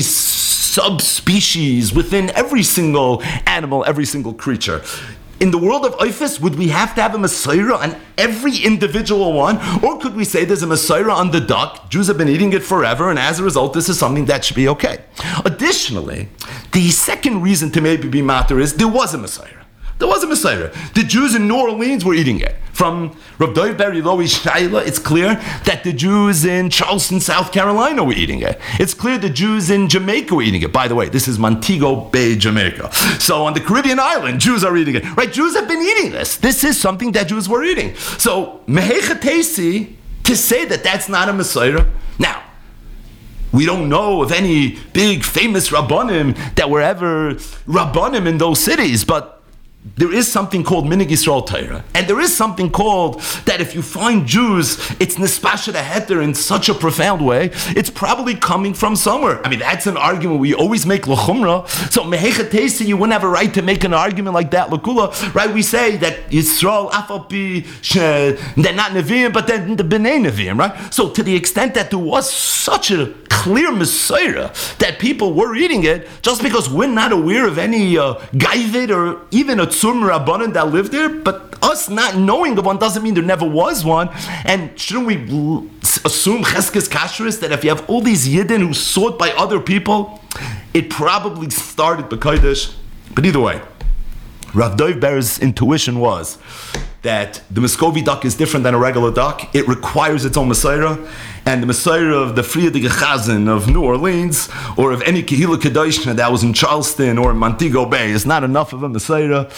Speaker 2: subspecies within every single animal, every single creature. In the world of oifis, would we have to have a Messiah on every individual one? Or could we say there's a Messiah on the duck, Jews have been eating it forever, and as a result, this is something that should be okay? Additionally, the second reason to maybe be matter is there was a Messiah. There was a Messiah. The Jews in New Orleans were eating it. From Rav Dov Bar Eloi Shaila, it's clear that the Jews in Charleston, South Carolina were eating it. It's clear the Jews in Jamaica were eating it. By the way, this is Montego Bay, Jamaica. So on the Caribbean island, Jews are eating it. Right? Jews have been eating this. This is something that Jews were eating. So, mehechatesi, to say that that's not a Messiah. Now, we don't know of any big famous Rabbanim that were ever Rabbanim in those cities, but there is something called Minig Yisrael Torah, and there is something called that if you find Jews, it's Nispasha the Heter in such a profound way, it's probably coming from somewhere. I mean, that's an argument we always make l'chumra. So mehechatesi, you wouldn't have a right to make an argument like that l'kula, right? We say that Yisrael afalpi they're not Nevi'im, but they're the B'nai Nevi'im, right? So to the extent that there was such a clear Messiah that people were eating it, just because we're not aware of any uh, Gaivid or even a Tzur Rabbanan that lived there, but us not knowing of one doesn't mean there never was one. And shouldn't we l- assume Cheskes Kashrus that if you have all these Yidden who saw it by other people, it probably started b'Kodesh? But either way, Rav Dov Bar's intuition was that the Muscovy duck is different than a regular duck. It requires its own Messiah, and the Messiah of the Friedige Chazan of New Orleans, or of any Kehila Kedoshna that was in Charleston or in Montego Bay, is not enough of a Messiah.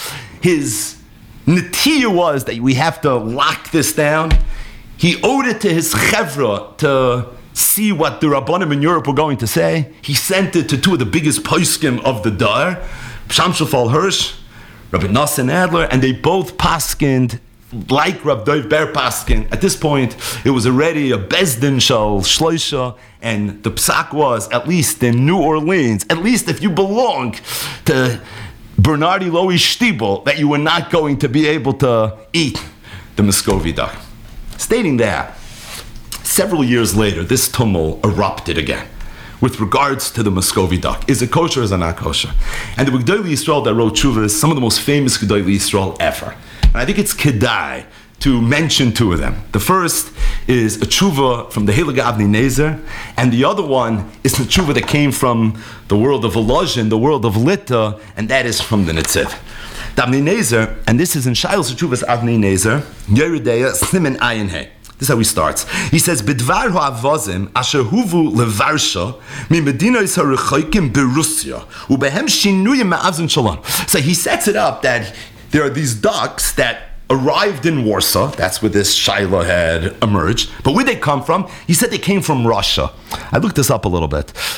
Speaker 2: His netiya was that we have to lock this down. He owed it to his chevra to see what the Rabbanim in Europe were going to say. He sent it to two of the biggest poskim of the Dar, Shamshafal Hirsch, Rabbi Nassim Adler, and they both paskind like Rav Dov Bar paskind. At this point, it was already a Bezdin shal shloisha, and the psak was, at least in New Orleans, at least if you belong to Bernardi Loi Shtibel, that you were not going to be able to eat the Muscovy duck. Stating that, several years later, this tumult erupted again with regards to the Muscovy duck. Is it kosher or is it not kosher? And the Gedolei Yisrael that wrote Tshuvas, some of the most famous Gedolei Yisrael ever. And I think it's kedai to mention two of them. The first is a tshuva from the Heilige Avnei Nezer, and the other one is the tshuva that came from the world of Volozhin, the world of Lita, and that is from the Netziv. The Avnei Nezer, and this is in Shailos Tshuvas Avnei Nezer, Yeridea Simen Ayin Hey. This is how he starts. He says, "Bidvar ha'avozim asher huvu levarsha mi medinos ha'rechokim berussia ubehem shinuyim ma'avzim shalom." So he sets it up that there are these ducks that arrived in Warsaw. That's where this Shaila had emerged. But where they come from? He said they came from Russia. I looked this up a little bit.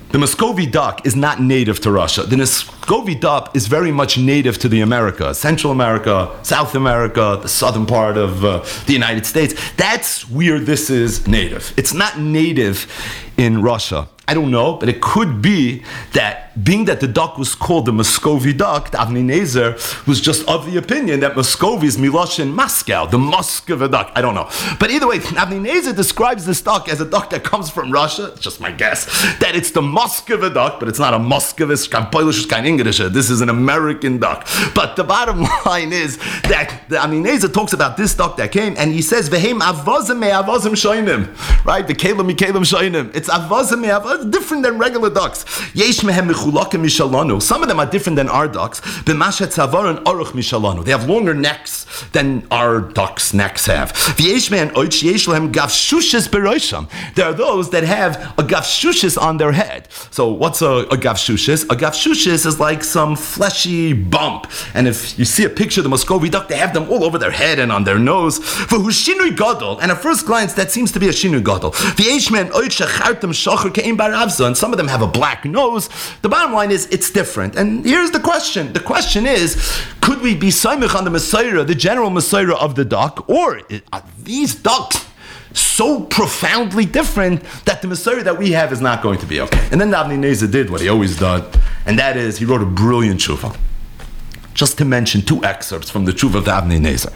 Speaker 2: the Muscovy duck is not native to Russia. The Muscovy duck is very much native to the Americas, Central America, South America, the southern part of uh, the United States. That's where this is native. It's not native in Russia. I don't know, but it could be that being that the duck was called the Muscovy duck, the Avnei Nezer was just of the opinion that Muscovy is Miloshin Moscow, the Muscovy duck. I don't know. But either way, Avnei Nezer describes this duck as a duck that comes from Russia. It's just my guess. That it's the Muscovy duck, but it's not a Muscovy, kein Polish, kein English. This is an American duck. But the bottom line is that the Avnei Nezer talks about this duck that came, and he says, Vehem avozim me avozim shoinim. Right? The Kelim me Kelim shoinim. It's avozim me avozim. Different than regular ducks. Yesh mehem mechulakim mishalanu. Some of them are different than our ducks. B'mashet tzavaron aruch mishalanu. They have longer necks than our ducks' necks have. V'yesh mehem oich yesh lehem gavshushes beroisham. There are those that have a gavshushes on their head. So what's a, a gavshushes? A gavshushes is like some fleshy bump. And if you see a picture of the Muscovy duck, they have them all over their head and on their nose. For shinui gadol. And at first glance, that seems to be a shinui gadol. V'yesh mehem oich shechartem shocher ke'im bar and some of them have a black nose. The bottom line is it's different. And here's the question. The question is, could we be Saimich on the Messiah, the general Messiah of the duck, or are these ducks so profoundly different that the Messiah that we have is not going to be okay? And then the Avnei Nezer did what he always did, and that is he wrote a brilliant tshuva. Just to mention two excerpts from the tshuva of the Avnei Nezer.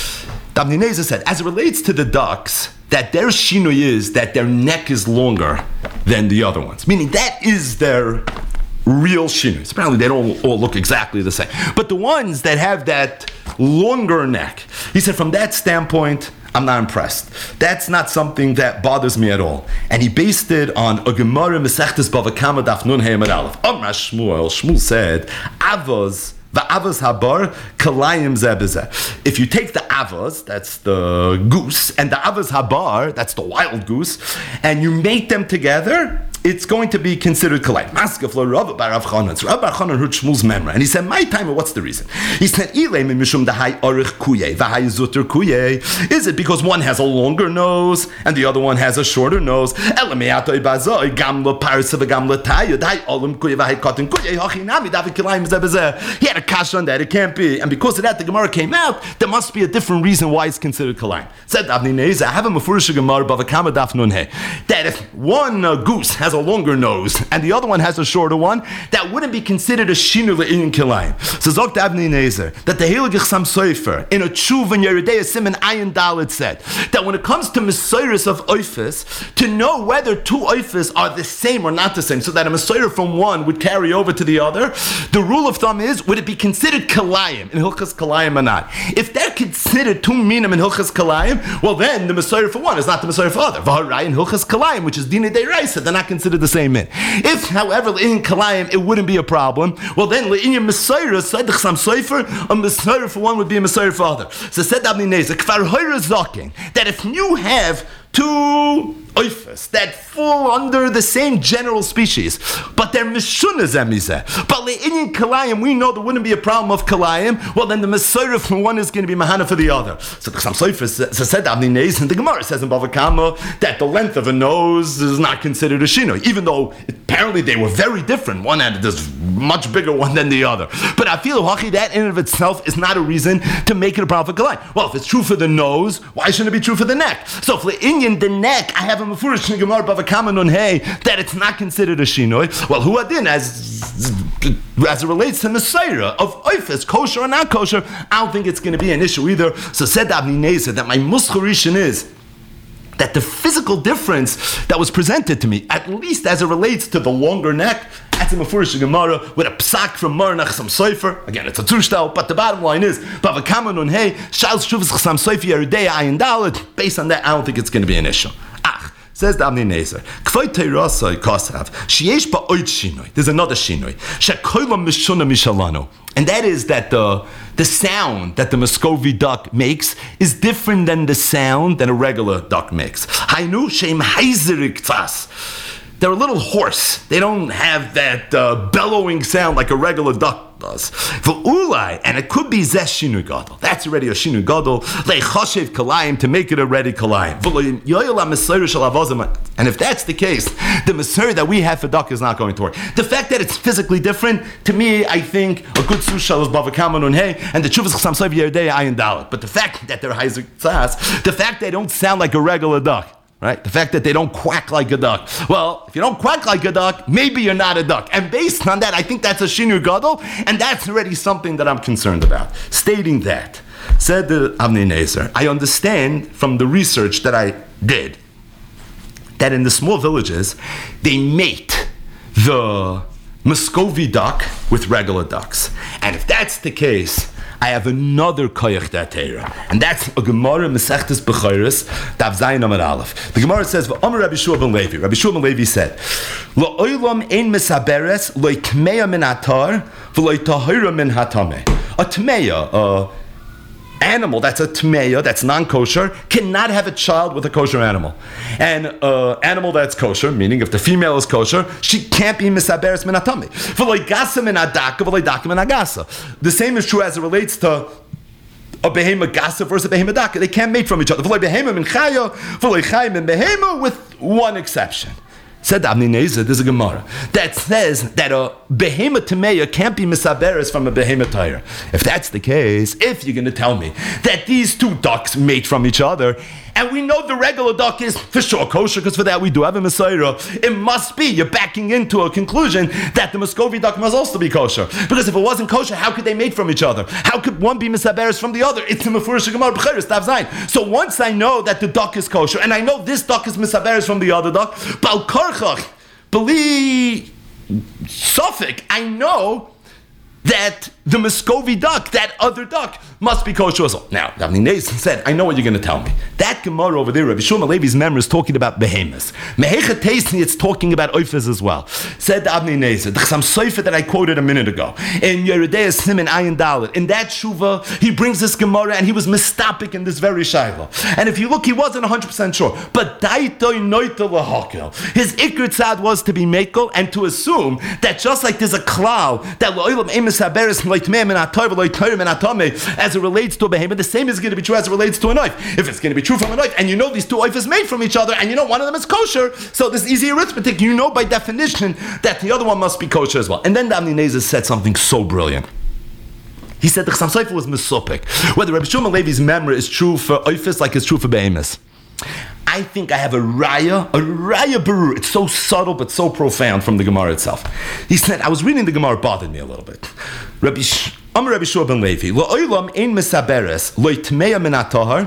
Speaker 2: The Avnei Nezer said, as it relates to the ducks, that their shinui is that their neck is longer than the other ones. Meaning that is their real shinui. Apparently they don't all look exactly the same. But the ones that have that longer neck, he said from that standpoint, I'm not impressed. That's not something that bothers me at all. And he based it on a Gemara Mesechtes Bava Kama Daf Nun Hey Amud Aleph. Amar Shmuel, Shmuel said, Avos, Va'avos habar kalayim zeh. If you take the avos, that's the goose, and the avos habar, that's the wild goose, and you mate them together, it's going to be considered kalayim. Maskef lo Rav bar Rav Chanan. So Rav bar Chanan heard Shmuel's memory, and he said, "My time, what's the reason?" He said, "Ilay mishum dahai orich kuye, v'hai zuter kuye." Is it because one has a longer nose and the other one has a shorter nose? Elameatoy bazoi gamla parsa v'gamla tayo dahai olim kuye v'hai cotton kuye hachinami davi kalayim zeh. He had a kash on that. It can't be, and because of that, the Gemara came out. There must be a different reason why it's considered kalayim. Said Avnei Nezer, I have a mefurish Gemara Bava Kama Daf Nun Hey that if one uh, goose has a longer nose and the other one has a shorter one, that wouldn't be considered a shinu le'in kalayim. So Zokt Avnei Nezer that the Heilige Chassam Sofer in a Tshuva in Yeridei Siman Ayin Dalet said that when it comes to Mesiris of Oifis, to know whether two Oifis are the same or not the same, so that a Mesirah from one would carry over to the other, the rule of thumb is, would it be considered kalayim in Hilchas Kalayim or not? If they're considered two minim in Hilchas Kalayim, well then the Messiah for one is not the Messiah for other. V'harai in Hilchas Kalayim, which is Dina Deiraisa, they're not considered the same min. If, however, in Kalayim it wouldn't be a problem, well then in your Messiah, Said the Chassam Sofer, a Messiah for one would be a Messiah for other. So said Avnei Nezer, Kfar Hoira Zokin, that if you have two oifas that fall under the same general species, but they're mishuna zemizeh. But le'inyan kalayim, we know there wouldn't be a problem of kalayim. Well, then the Messiah from one is going to be mahana for the other. So the Chassam Sofer said Avnei Nezer, and the Gemara says in Bava Kama that the length of a nose is not considered a shino, even though apparently they were very different. One had this much bigger one than the other. But I feel hachi that in and of itself is not a reason to make it a problem for kalayim. Well, if it's true for the nose, why shouldn't it be true for the neck? So if le'inyan the neck, I have a mefurish in Gemara Bava Kama Nun Hey that it's not considered a shinoi. Well, who adin as as it relates to Messiah of oifis, kosher or not kosher, I don't think it's going to be an issue either. So said Avnei Nezer that my muscharishin is that the physical difference that was presented to me, at least as it relates to the longer neck, that's a mefurish Gemara with a psak from Marnach Chassam Sofer. Again, it's a tushtal, but the bottom line is Bava Kama Nun Hey Shal Shuvas Chassam Sofer Yeridei Ayin Dalet. Based on that, I don't think it's going to be an issue. Ach, says the Avnei Nezer, K'fay Teirasai Kosav Sheyesh Ba'oid Shinoi. There's another Shinoi Shekoylam Mishuna Mishalano, and that is that the the sound that the Muscovy duck makes is different than the sound that a regular duck makes. Hainu Sheim Heizerik Tzas. they're a little hoarse. They don't have that uh, bellowing sound like a regular duck does. V'ulai, and it could be zeh shinu gadol. That's already a shinu gadol. Leichashev kalayim, to make it a ready kalayim. And if that's the case, the Mesorah that we have for duck is not going to work. The fact that it's physically different, to me, I think a good sushal is bavakam nun hey, and the chuvas chasam soiv yerdei ayin dalet. But the fact that they're haizik tzas, the fact they don't sound like a regular duck. Right? The fact that they don't quack like a duck. Well, if you don't quack like a duck, maybe you're not a duck. And based on that, I think that's a shinu gadol, and that's already something that I'm concerned about. Stating that, said the Avnei Nezer, I understand from the research that I did that in the small villages, they mate the Muscovy duck with regular ducks. And if that's the case, I have another koyach that Torah, and that's a Gemara Masechtas Bechoros Daf Zayin Amud Aleph. The Gemara says, "V'Amar Rabbi Shua ben Levi." Rabbi Shua ben Levi said, "La'olam ein misaberes lo tmeya min atar v'lo tahira min hatame." A tmeya, a animal that's a tmeya, that's non-kosher, cannot have a child with a kosher animal. And an uh, animal that's kosher, meaning if the female is kosher, she can't be misaberes min hatame. V'lo gasa min adaka v'lo daka min agasa. The same is true as it relates to a behema gasa versus a behema daka. They can't mate from each other. V'lo behema min chaya, v'lo chaya min behema, with one exception. Said Avnei Nezer, there's a Gemara that says that a behema tameya can't be misaberes from a behema tayr. If that's the case, if you're going to tell me that these two ducks mate from each other, and we know the regular duck is for sure kosher, because for that we do have a Mesorah, it must be, you're backing into a conclusion that the Muscovy duck must also be kosher. Because if it wasn't kosher, how could they mate from each other? How could one be misaberes from the other? It's a mefurish Gemara Bechoros Daf Zayin. So once I know that the duck is kosher, and I know this duck is misaberes from the other duck, Bal Karchach, Beli Suffolk, I know that the Muscovy duck, that other duck, must be kosher as well. Now, Avnei Nezer said, I know what you're going to tell me. That Gemara over there, Rabbi Shua ben Levi's memory is talking about behemoths. Mehecha Teisni, it's talking about oifes as well. Said Avnei Nezer, the Chasam Sofer that I quoted a minute ago, in Yeridei Siman Ayin Dalet, in that Shuva, he brings this Gemara, and he was mistapik in this very Shaila. And if you look, he wasn't one hundred percent sure. But Daitoi Noita Lahakel, his Iker Tzad was to be Mekel, and to assume that just like there's a klal, that Lo'ilam Emes Haberes Loitmei Min HaTorah Loitmei Min HaTameh, as it relates to a behemoth, the same is going to be true as it relates to a knife. If it's going to be true from a knife, and you know these two oifes made from each other, and you know one of them is kosher, so this easy arithmetic, you know by definition that the other one must be kosher as well. And then the Avnei Nezer said something so brilliant. He said the Chasam Sofer was misopik. Whether Rabbi Shua ben Levi's memory is true for oifes like it's true for behemoths. I think I have a raya, a raya berur. It's so subtle but so profound from the Gemara itself. He said, I was reading the Gemara, bothered me a little bit. Rabbi Sh- Amar Rabbi Shua ben Levi, lo oilam ein misaberes, lo tmeya min atahar,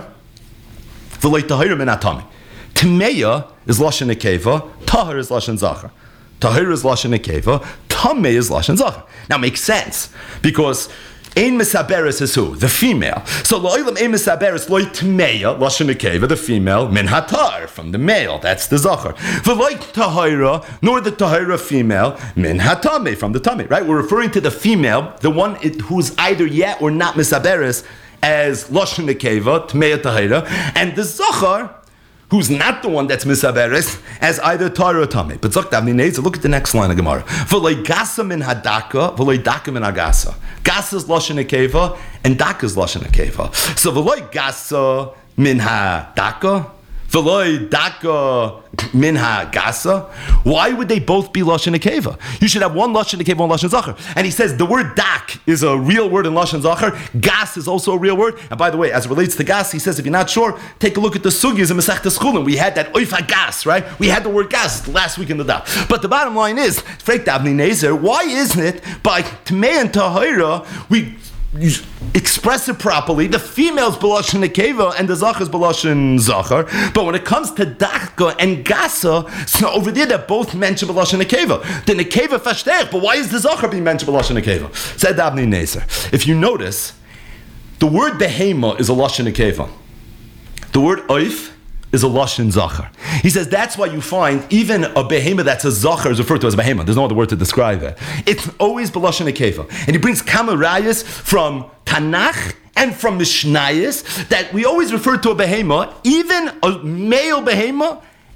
Speaker 2: v'lo tahira min atami. Tmeya is lashon nekeva, tahar is lashon zachar. Tahir is lashon nekeva, tameh is lashon zachar. Now, it makes sense, because Ein misaberes is who? The female. So lo'ilam ein misaberes loy tmeya lashon nekeva, the female, min hatar, from the male. That's the zachar. V'loy tahira, nor the tahira female, min hatame, from the tummy. Right? We're referring to the female, the one it, who's either yet or not misaberes, as lashon nekeva, tmeya tahira, and the zachar, who's not the one that's misaberes, as either tar or tameh. But Zok Avnei Nezer, look at the next line of Gemara. V'loy gasa min hadaka, v'loy daka min agasa. Gasa is lashon nekeva, and daka is lashon nekeva. So v'loy gasa min hadaka, v'loy daka min hagasa. Why would they both be lashon nekeva? You should have one lashon nekeva, one lashon zachar. And he says the word dak is a real word in lashon zachar. Gas is also a real word. And by the way, as it relates to gas, he says if you're not sure, take a look at the sugyas in Masechtas Chulin. We had that oifa gas, right? We had the word gas last week in the daf. But the bottom line is, Freik Avnei Nezer, why isn't it by Tmei and Tahira we You express it properly, the female's b'lashon nekeva and the zachar's b'lashon zachar. But when it comes to daka and gasa, so over there they're both mentioned b'lashon nekeva. The nekeva fashtech, but why is the zachar being mentioned b'lashon nekeva? Said Avnei Nezer. If you notice, the word behema is a lashon nekeva. The word oif is a lashon zachar. He says that's why you find even a behema that's a zachar is referred to as a behema. There's no other word to describe it. It's always b'lashon nekeva. And he brings kamerayas from Tanakh and from Mishnayos that we always refer to a behema, even a male behema,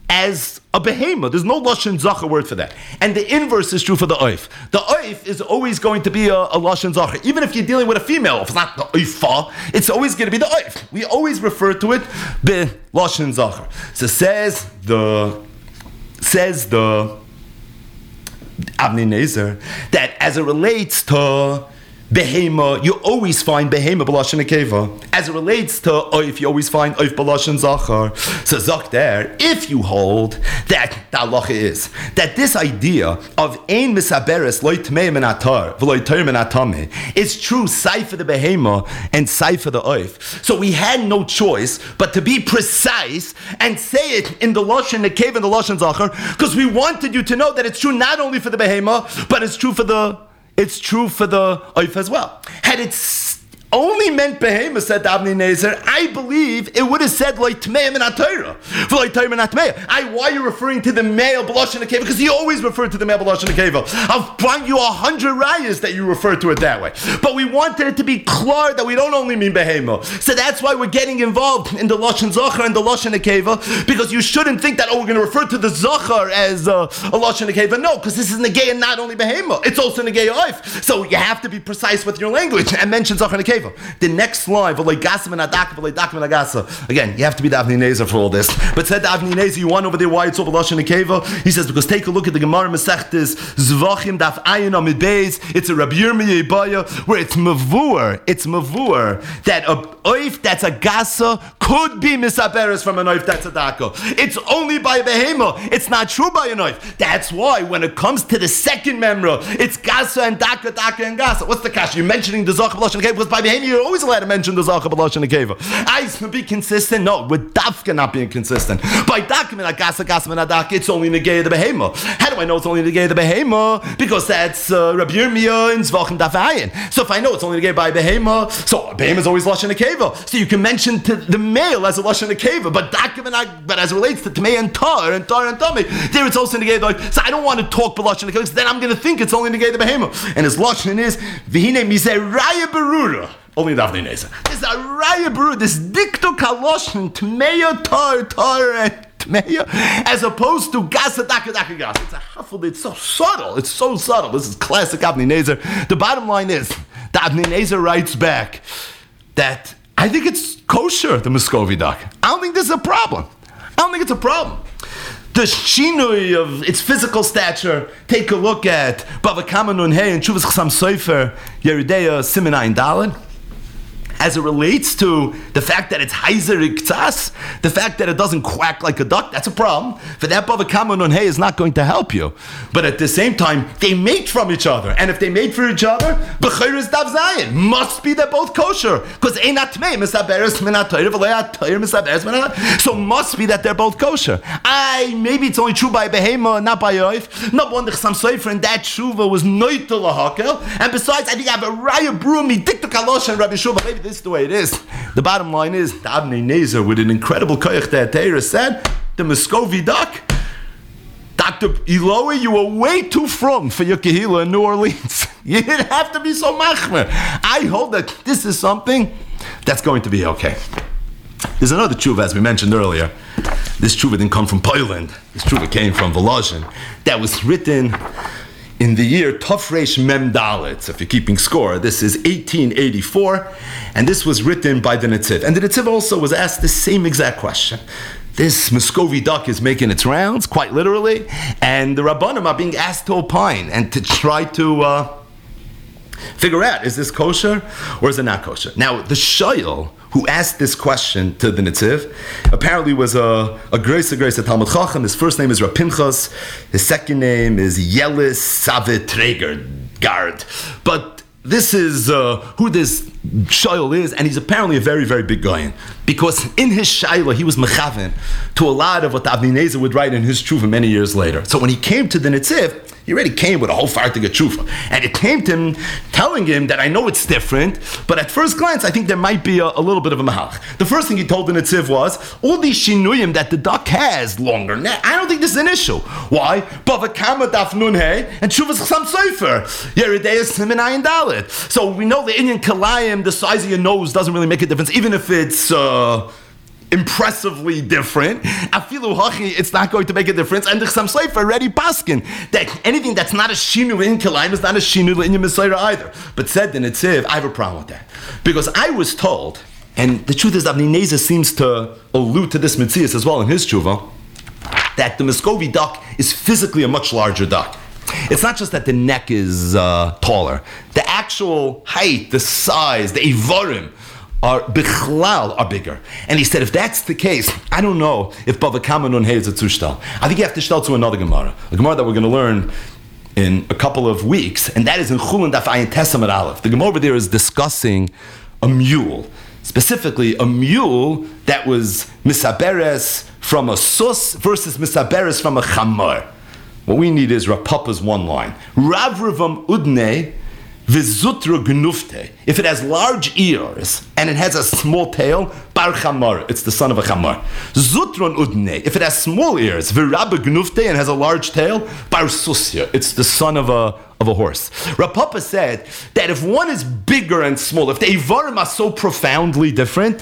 Speaker 2: as a behemoth. There's no Lashon Zachar word for that. And the inverse is true for the oif. The oif is always going to be a, a Lashon Zachar. Even if you're dealing with a female, if it's not the oifa, it's always going to be the oif. We always refer to it be Lashon Zachar. So says the says the Avnei Nezer that as it relates to Behema, you always find Behema b'Lashon Nekeva. As it relates to Oif, you always find Oif b'Lashon Zachar. So Zach there, if you hold that the halacha is that this idea of Ein Misaberes Lo Tmei Min Atar V'Lo Yiter Min Atame is true Sai for the Behema and Sai for the Oif. So we had no choice but to be precise and say it in the Lashon Nekeva and the Lashon Zachar, because we wanted you to know that it's true not only for the Behema, but it's true for the It's true for the oif as well. Had it only meant behemoth, said Avnei Nezer, I believe it would have said like tmeim and atayra. For like tmeim and atmeya. I why are you referring to the male b'lashon nekeva? Because you always refer to the male b'lashon nekeva. I'll bring you a hundred rayas that you refer to it that way. But we wanted it to be clear that we don't only mean behemoth. So that's why we're getting involved in the lashon zachar and the lashon nekeva, because you shouldn't think that oh we're going to refer to the zachar as uh, a lashon nekeva. No, because this is negay and not only behemoth. It's also negay oif. So you have to be precise with your language and mention zachar nekeva. The next line, again, you have to be the Avnei Nezer for all this. But said the Avnei Nezer, you want over there why it's over Lashon Nekeva? He says, because take a look at the Gemara Masechtes Zvachim Daf Ayin Amid Beis. It's a Rabbi Yirmiyah Ibaya where it's mavur, it's mavur that a oif that's a gasa could be misaberes from an oif that's a daka. It's only by a behema. It's not true by an oif. That's why when it comes to the second memra, it's gasa and daka, daka and gasa. What's the kash? You're mentioning the Zachar Lashon Nekeva because by behema you're always allowed to mention the Zachar B'Lashon Nekeva. I to be consistent. No, with dafka not being consistent. By daka min agasa gasa min adaka, it's only negay the behema. How do I know it's only negay the behema? Because that's uh, Rabbi Yirmiyah in Zvachim Daf Ayin. So if I know it's only negay by behema, so behema is always Lashon Nekeva. So you can mention to the male as a Lashon Nekeva, but daka min ag, but as it relates to Tmei and Tar and Tar and Tami, there it's also negay the. So I don't want to talk B'Lashon Nekeva because then I'm going to think it's only negay the behema. And his Lashon is v'hine mizeh raya berura. Only the Avnei Nezer. This is a raya berura, this dikto kaloshin, tmeya tar, tar, and tmeya, as opposed to gasa, daka, daka, gasa. It's a huffle, it's so subtle, it's so subtle. This is classic Avnei Nezer. The bottom line is, the Avnei Nezer writes back that I think it's kosher, the Muscovy duck. I don't think this is a problem. I don't think it's a problem. The shinui of its physical stature, take a look at Bava Kama Nun Hey and Shuvas Chasam Sofer, Yeridea Siman Ayin Daled. As it relates to the fact that it's heiser iktas, the fact that it doesn't quack like a duck, that's a problem. For that, Bava Kama Nun Hey is not going to help you. But at the same time, they mate from each other. And if they mate for each other, B'chayr is Dav Zayin. Must be they're both kosher. Because Einat Tmei, Misaberes Minat Torah, V'leat Torah, Misaberes Minat. So must be that they're both kosher. I, maybe it's only true by Behema, not by Yoif. Not one Chasam Sofer, and that Shuva was Noita Lahakel. And besides, I think I have a Raya Brumi, Dikta Kalosh, and Rabbi Shuva. Maybe this is the way it is. The bottom line is, the Avnei Nezer, with an incredible koyach that Teira said, the Muscovy duck, Doctor Eloy, you were way too from for your Kehila in New Orleans. You didn't have to be so machmer. I hope that this is something that's going to be okay. There's another tshuva, as we mentioned earlier. This tshuva didn't come from Poland. This tshuva came from Volozhin. That was written in the year Tafresh Mem Dalet. So if you're keeping score, this is eighteen eighty-four, and this was written by the Netziv. And the Netziv also was asked the same exact question. This Muscovy duck is making its rounds, quite literally, and the Rabbanim are being asked to opine and to try to uh, figure out, is this kosher or is it not kosher? Now, the Shayel who asked this question to the Netziv apparently was a a Greisa Greisa Talmud Chacham. His first name is Rav Pinchas. His second name is Yelis Savit Tregard. But this is uh, who this Shail is, and he's apparently a very, very big guy. Because in his Shaila, he was mechaven to a lot of what Avnei Nezer would write in his Tshuva many years later. So when he came to the Netziv, he already came with a whole fartig of tshuva. And it came to him, telling him that I know it's different, but at first glance, I think there might be a, a little bit of a mahalch. The first thing he told the Netziv was, all these shinuyim that the duck has longer, now, I don't think this is an issue. Why? Bava Kama Daf Nun Hey, and Shuvas Chasam Sofer, Yeridei Siman Ayin Daled. So we know the Inyan Kalayim, the size of your nose doesn't really make a difference, even if it's... Uh, impressively different. Afilu hachi, it's not going to make a difference. And the Chassam Sofer already paskin that anything that's not a shinu in kilayim is not a shinu in your Messiah either. But said the Netziv, I have a problem with that. Because I was told, and the truth is Avnei Nezer seems to allude to this Metzias as well in his tshuva, that the Muscovy duck is physically a much larger duck. It's not just that the neck is uh, taller. The actual height, the size, the ivorim are bichlal are bigger. And he said, if that's the case, I don't know if Bava Kama Nun Hey is a zushtal. I think you have to shtel to another Gemara, a Gemara that we're going to learn in a couple of weeks, and that is in Chulin Daf Ayin Tesamad Aleph. The Gemara over there is discussing a mule, specifically a mule that was misaberes from a sus versus misaberes from a chamar. What we need is Rav Papa's one line. Rav Ravam Udne v'zutra gnufte. If it has large ears and it has a small tail, bar chamar, it's the son of a chamar. Zutron Udne. If it has small ears, v'rab gnufte, and has a large tail, bar susya, it's the son of a of a horse. Rav Papa said that if one is bigger and small, if the ivarim are so profoundly different,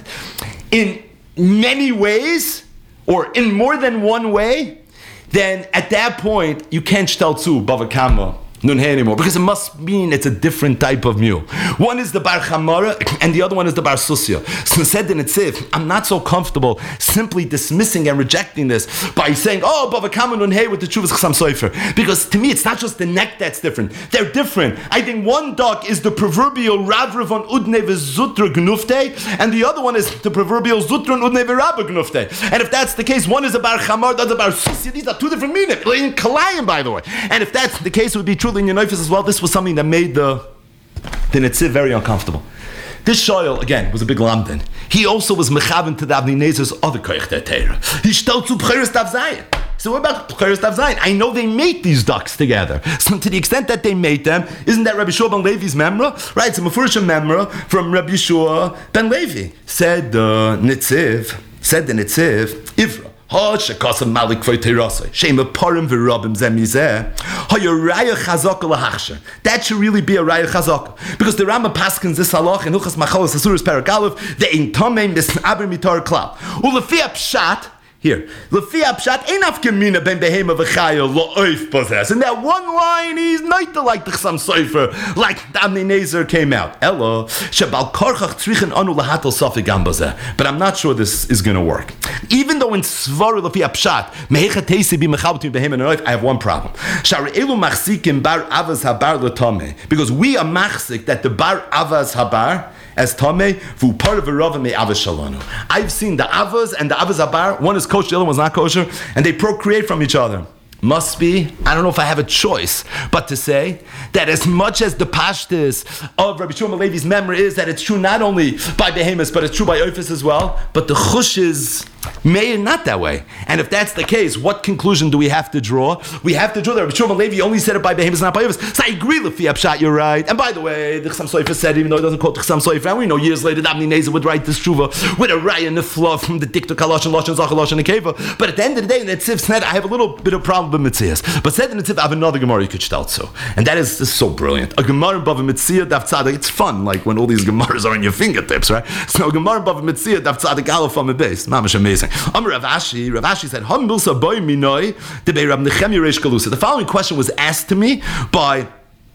Speaker 2: in many ways, or in more than one way, then at that point, you can't shtel to Bava Kama Nun Hey anymore, because it must mean it's a different type of mule. One is the Bar Chamara, and the other one is the Bar Susya. So said in Netziv, I'm not so comfortable simply dismissing and rejecting this by saying, oh, Bava Kama Nun Hey with the Chuvas Chassam Sofer. Because to me, it's not just the neck that's different. They're different. I think one duck is the proverbial Rav Ravan Udne v'Zutra Gnufte, and the other one is the proverbial Zutron Udne v'Rabba Gnufte. And if that's the case, one is a Bar Chamar, the other Bar Susya. These are two different meaning. In Kalayim, by the way. And if that's the case, it would be true in Yonifis as well. This was something that made the the Netziv very uncomfortable. This shoyel, again, was a big lamdan. He also was mechaven to the Avnei Nezer's other koich der Torah. He stellt zu B'cheres Daf Zayin. So what about B'cheres Daf Zayin? I know they mate these ducks together. So to the extent that they mate them, isn't that Rabbi Yeshua ben Levi's memra? Right, it's a Mefurish memra from Rabbi Yeshua ben Levi. Said the Netziv, said the Netziv, Ivra. Ha shekasam malik v'teirasei shema parim v'rabim zemizeh ha yoraya chazaka lahachsher. That should really be a raya chazaka, because the Rambam paskins this halach in Hilchas Machalos Asuros Perek Aleph the ein tamei misnaber mitar klal ulefi pshat. Here, Lefi Apshat Einaf Gemina Ben Behema V'Chayo Lo'oif Possess. In that one line, he's not like the Chassam Sofer, like the Avnei Nezer came out. Elo Shabal Korchach Tzrichen Anu Lahatel Safik Ambazeh. But I'm not sure this is going to work. Even though in Svaru Lefi Apshat Mehecha Teisi Bi Mechabotim Behema and Oif, I have one problem. Shari Elu Machzikim Bar Avaz Habar L'Tomeh, because we are machzik that the Bar Avaz Habar as Tomei, vu part of a Rav me Avaz Shalonu. I've seen the Avaz and the Avaz Habar, one is kosher, the other one's not kosher, and they procreate from each other. Must be, I don't know if I have a choice, but to say that as much as the pashtus of Rabbi Shmuel Levi's memory is that it's true not only by behemoths, but it's true by oifis as well, but the chush is made not that way. And if that's the case, what conclusion do we have to draw? We have to draw that Rabbi Shmuel Levi only said it by behemoths, not by oifis. So I agree with the Pshat, you're right. And by the way, the Chassam Sofer said, even though it doesn't quote the Chassam Sofer, and we know years later that Avnei Nezer would write this tshuva with a raya and the fluff from the Diktor Kalosh and Losh and Zachar Losh and Nekeva. But at the end of the day, in the Netziv said, I have a little bit of problem with Mitzias. But said in the Netziv, I have another Gemara you could shtel to. And that is, is so brilliant. A Gemara in Bava Metzia Daf Tzadik. It's fun, like when all these Gemaras are in your fingertips, right? So a Gemara in Bava Metzia Daf Tzadik Aleph on the base. Mamash amazing. Amar Rav Ashi, Rav Ashi said, Ham Milsa Boy Minoi, Debei Rab Nechemya Reish Galusa. The following question was asked to me by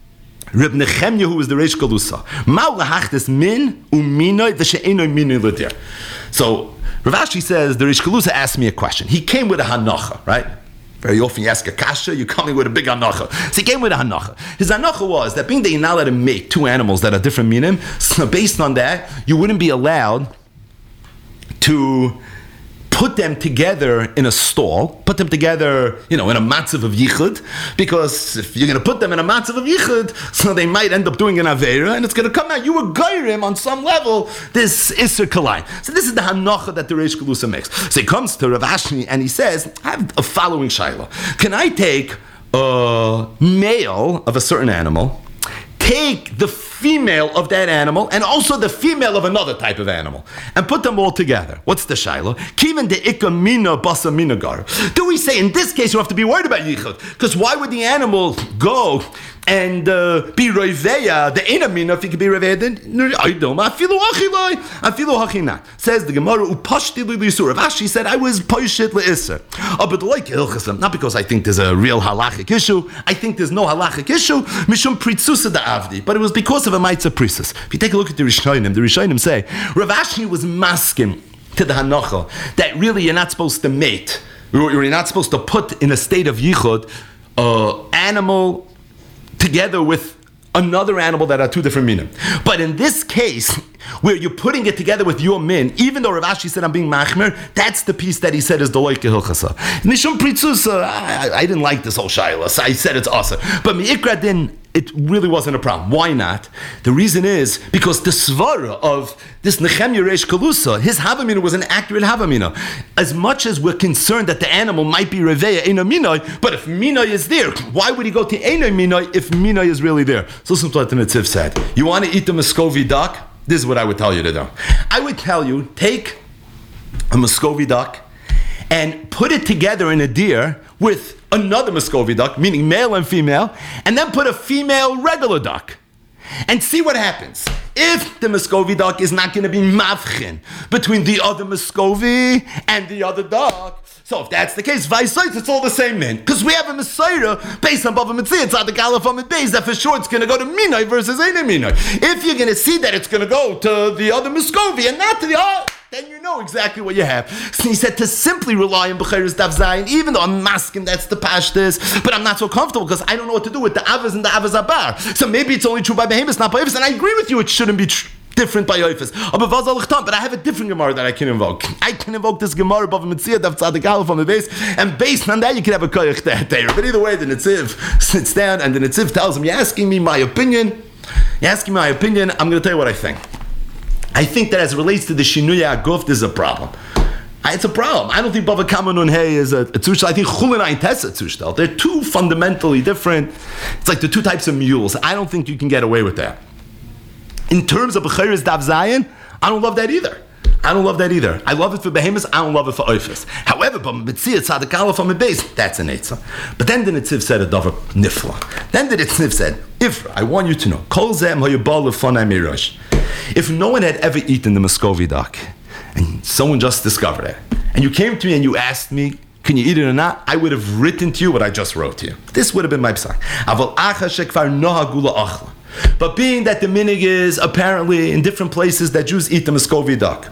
Speaker 2: Reb Nechemya, who was the Reish Galusa. Ma lahachtes min uminoi v'she'enoi minoi l'dir. So Rav Ashi says, the Reish Galusa asked me a question. He came with a hanacha, right? Very often you ask a kasha, you're coming with a big hanacha. So he came with a hanacha. His hanacha was that being that you're not allowed to make two animals that are different minim, so based on that, you wouldn't be allowed to put them together in a stall, put them together, you know, in a matzav of yichud, because if you're going to put them in a matzav of yichud, so they might end up doing an aveira, and it's going to come out, you were geirim on some level, this Isser Kalai. So this is the hanacha that the Reish Galusa makes. So he comes to Rav Ashi, and he says, I have a following shaila. Can I take a male of a certain animal, take the female of that animal and also the female of another type of animal and put them all together? What's the shaila? Kiven de ikka mina basa mina gar. Do we say in this case you have to be worried about yichud? Because why would the animal go and uh, be roiveya, the enamina, if you could be roiveya, then I don't. I feel achiloi, I feel achina. Says the Gemara, upashti li l'isur. Rashi said, I was poshit le'isur. Oh, but like hilchasam, not because I think there's a real halachic issue. I think there's no halachic issue, mishum pritzusa da avdi. But it was because of a maitza prisus. If you take a look at the Rishonim, the Rishonim say, Rav Ashi was maskim to the hanocha, that really you're not supposed to mate. You're not supposed to put in a state of yichud, uh, animal together with another animal that are two different minim. But in this case, where you're putting it together with your min, even though Rav Ashi said I'm being machmer, that's the piece that he said is the loike hilchasa. Mishum pritzusa, I, I didn't like this whole shaila, so I said it's awesome. But mi'ikra din, it really wasn't a problem. Why not? The reason is because the svara of this Nechemya Reish Kalusa, his havamina was an accurate havamina. As much as we're concerned that the animal might be reveya eina minoi, but if minoi is there, why would he go to eina minoi if minoi is really there? So listen to what the Netziv said. You want to eat the Muscovy duck? This is what I would tell you to do. I would tell you, take a Muscovy duck and put it together in a deer with another Muscovy duck, meaning male and female, and then put a female regular duck. And see what happens. If the Muscovy duck is not going to be mavchin between the other Muscovy and the other duck, so if that's the case, Vaisait, it's all the same man. Because we have a Messiah based on Bava Mitzvah, it's on the Galafam and Beis, that for sure it's going to go to Minai versus Eine Minai. If you're going to see that it's going to go to the other Muscovy and not to the other, then you know exactly what you have. So he said to simply rely on B'chayris Daf Zayin, even though I'm masking that's the pashtas, but I'm not so comfortable because I don't know what to do with the Avaz and the Avaz Abar. So maybe it's only true by Behemoth, not by Oifus, and I agree with you, it shouldn't be true. Different by Oifus. But I have a different Gemara that I can invoke. I can invoke this Gemara above Mitzvah Daf Tzadik Aleph on the base, and based on that you can have a koyach there. But either way, the Netziv sits down and the Netziv tells him, you're asking me my opinion, you're asking me my opinion, I'm going to tell you what I think. I think that as it relates to the Shinuya Aguf, there's a problem. It's a problem. I don't think Bava Kama Nun Hey is a, a Tzushtal. I think Chulin Ayin Tessa Tzushtal. They're two fundamentally different. It's like the two types of mules. I don't think you can get away with that. In terms of B'chayris Daf Zayin, I don't love that either. I don't love that either. I love it for Behemoths, I don't love it for Oifus. However, but Mitzvah Tzadik Aleph on the base, that's an Eitzah. But then the Netziv said a Dover Nifla. Then the Netziv said, Ifra, I want you to know, Kol Zem Hayabal Lefonai Mirosh. If no one had ever eaten the Muscovy duck, and someone just discovered it, and you came to me and you asked me, can you eat it or not? I would have written to you what I just wrote to you. This would have been my psak. Aval acha shekvar nohagula achla. But being that the minig is apparently in different places that Jews eat the Muscovy duck,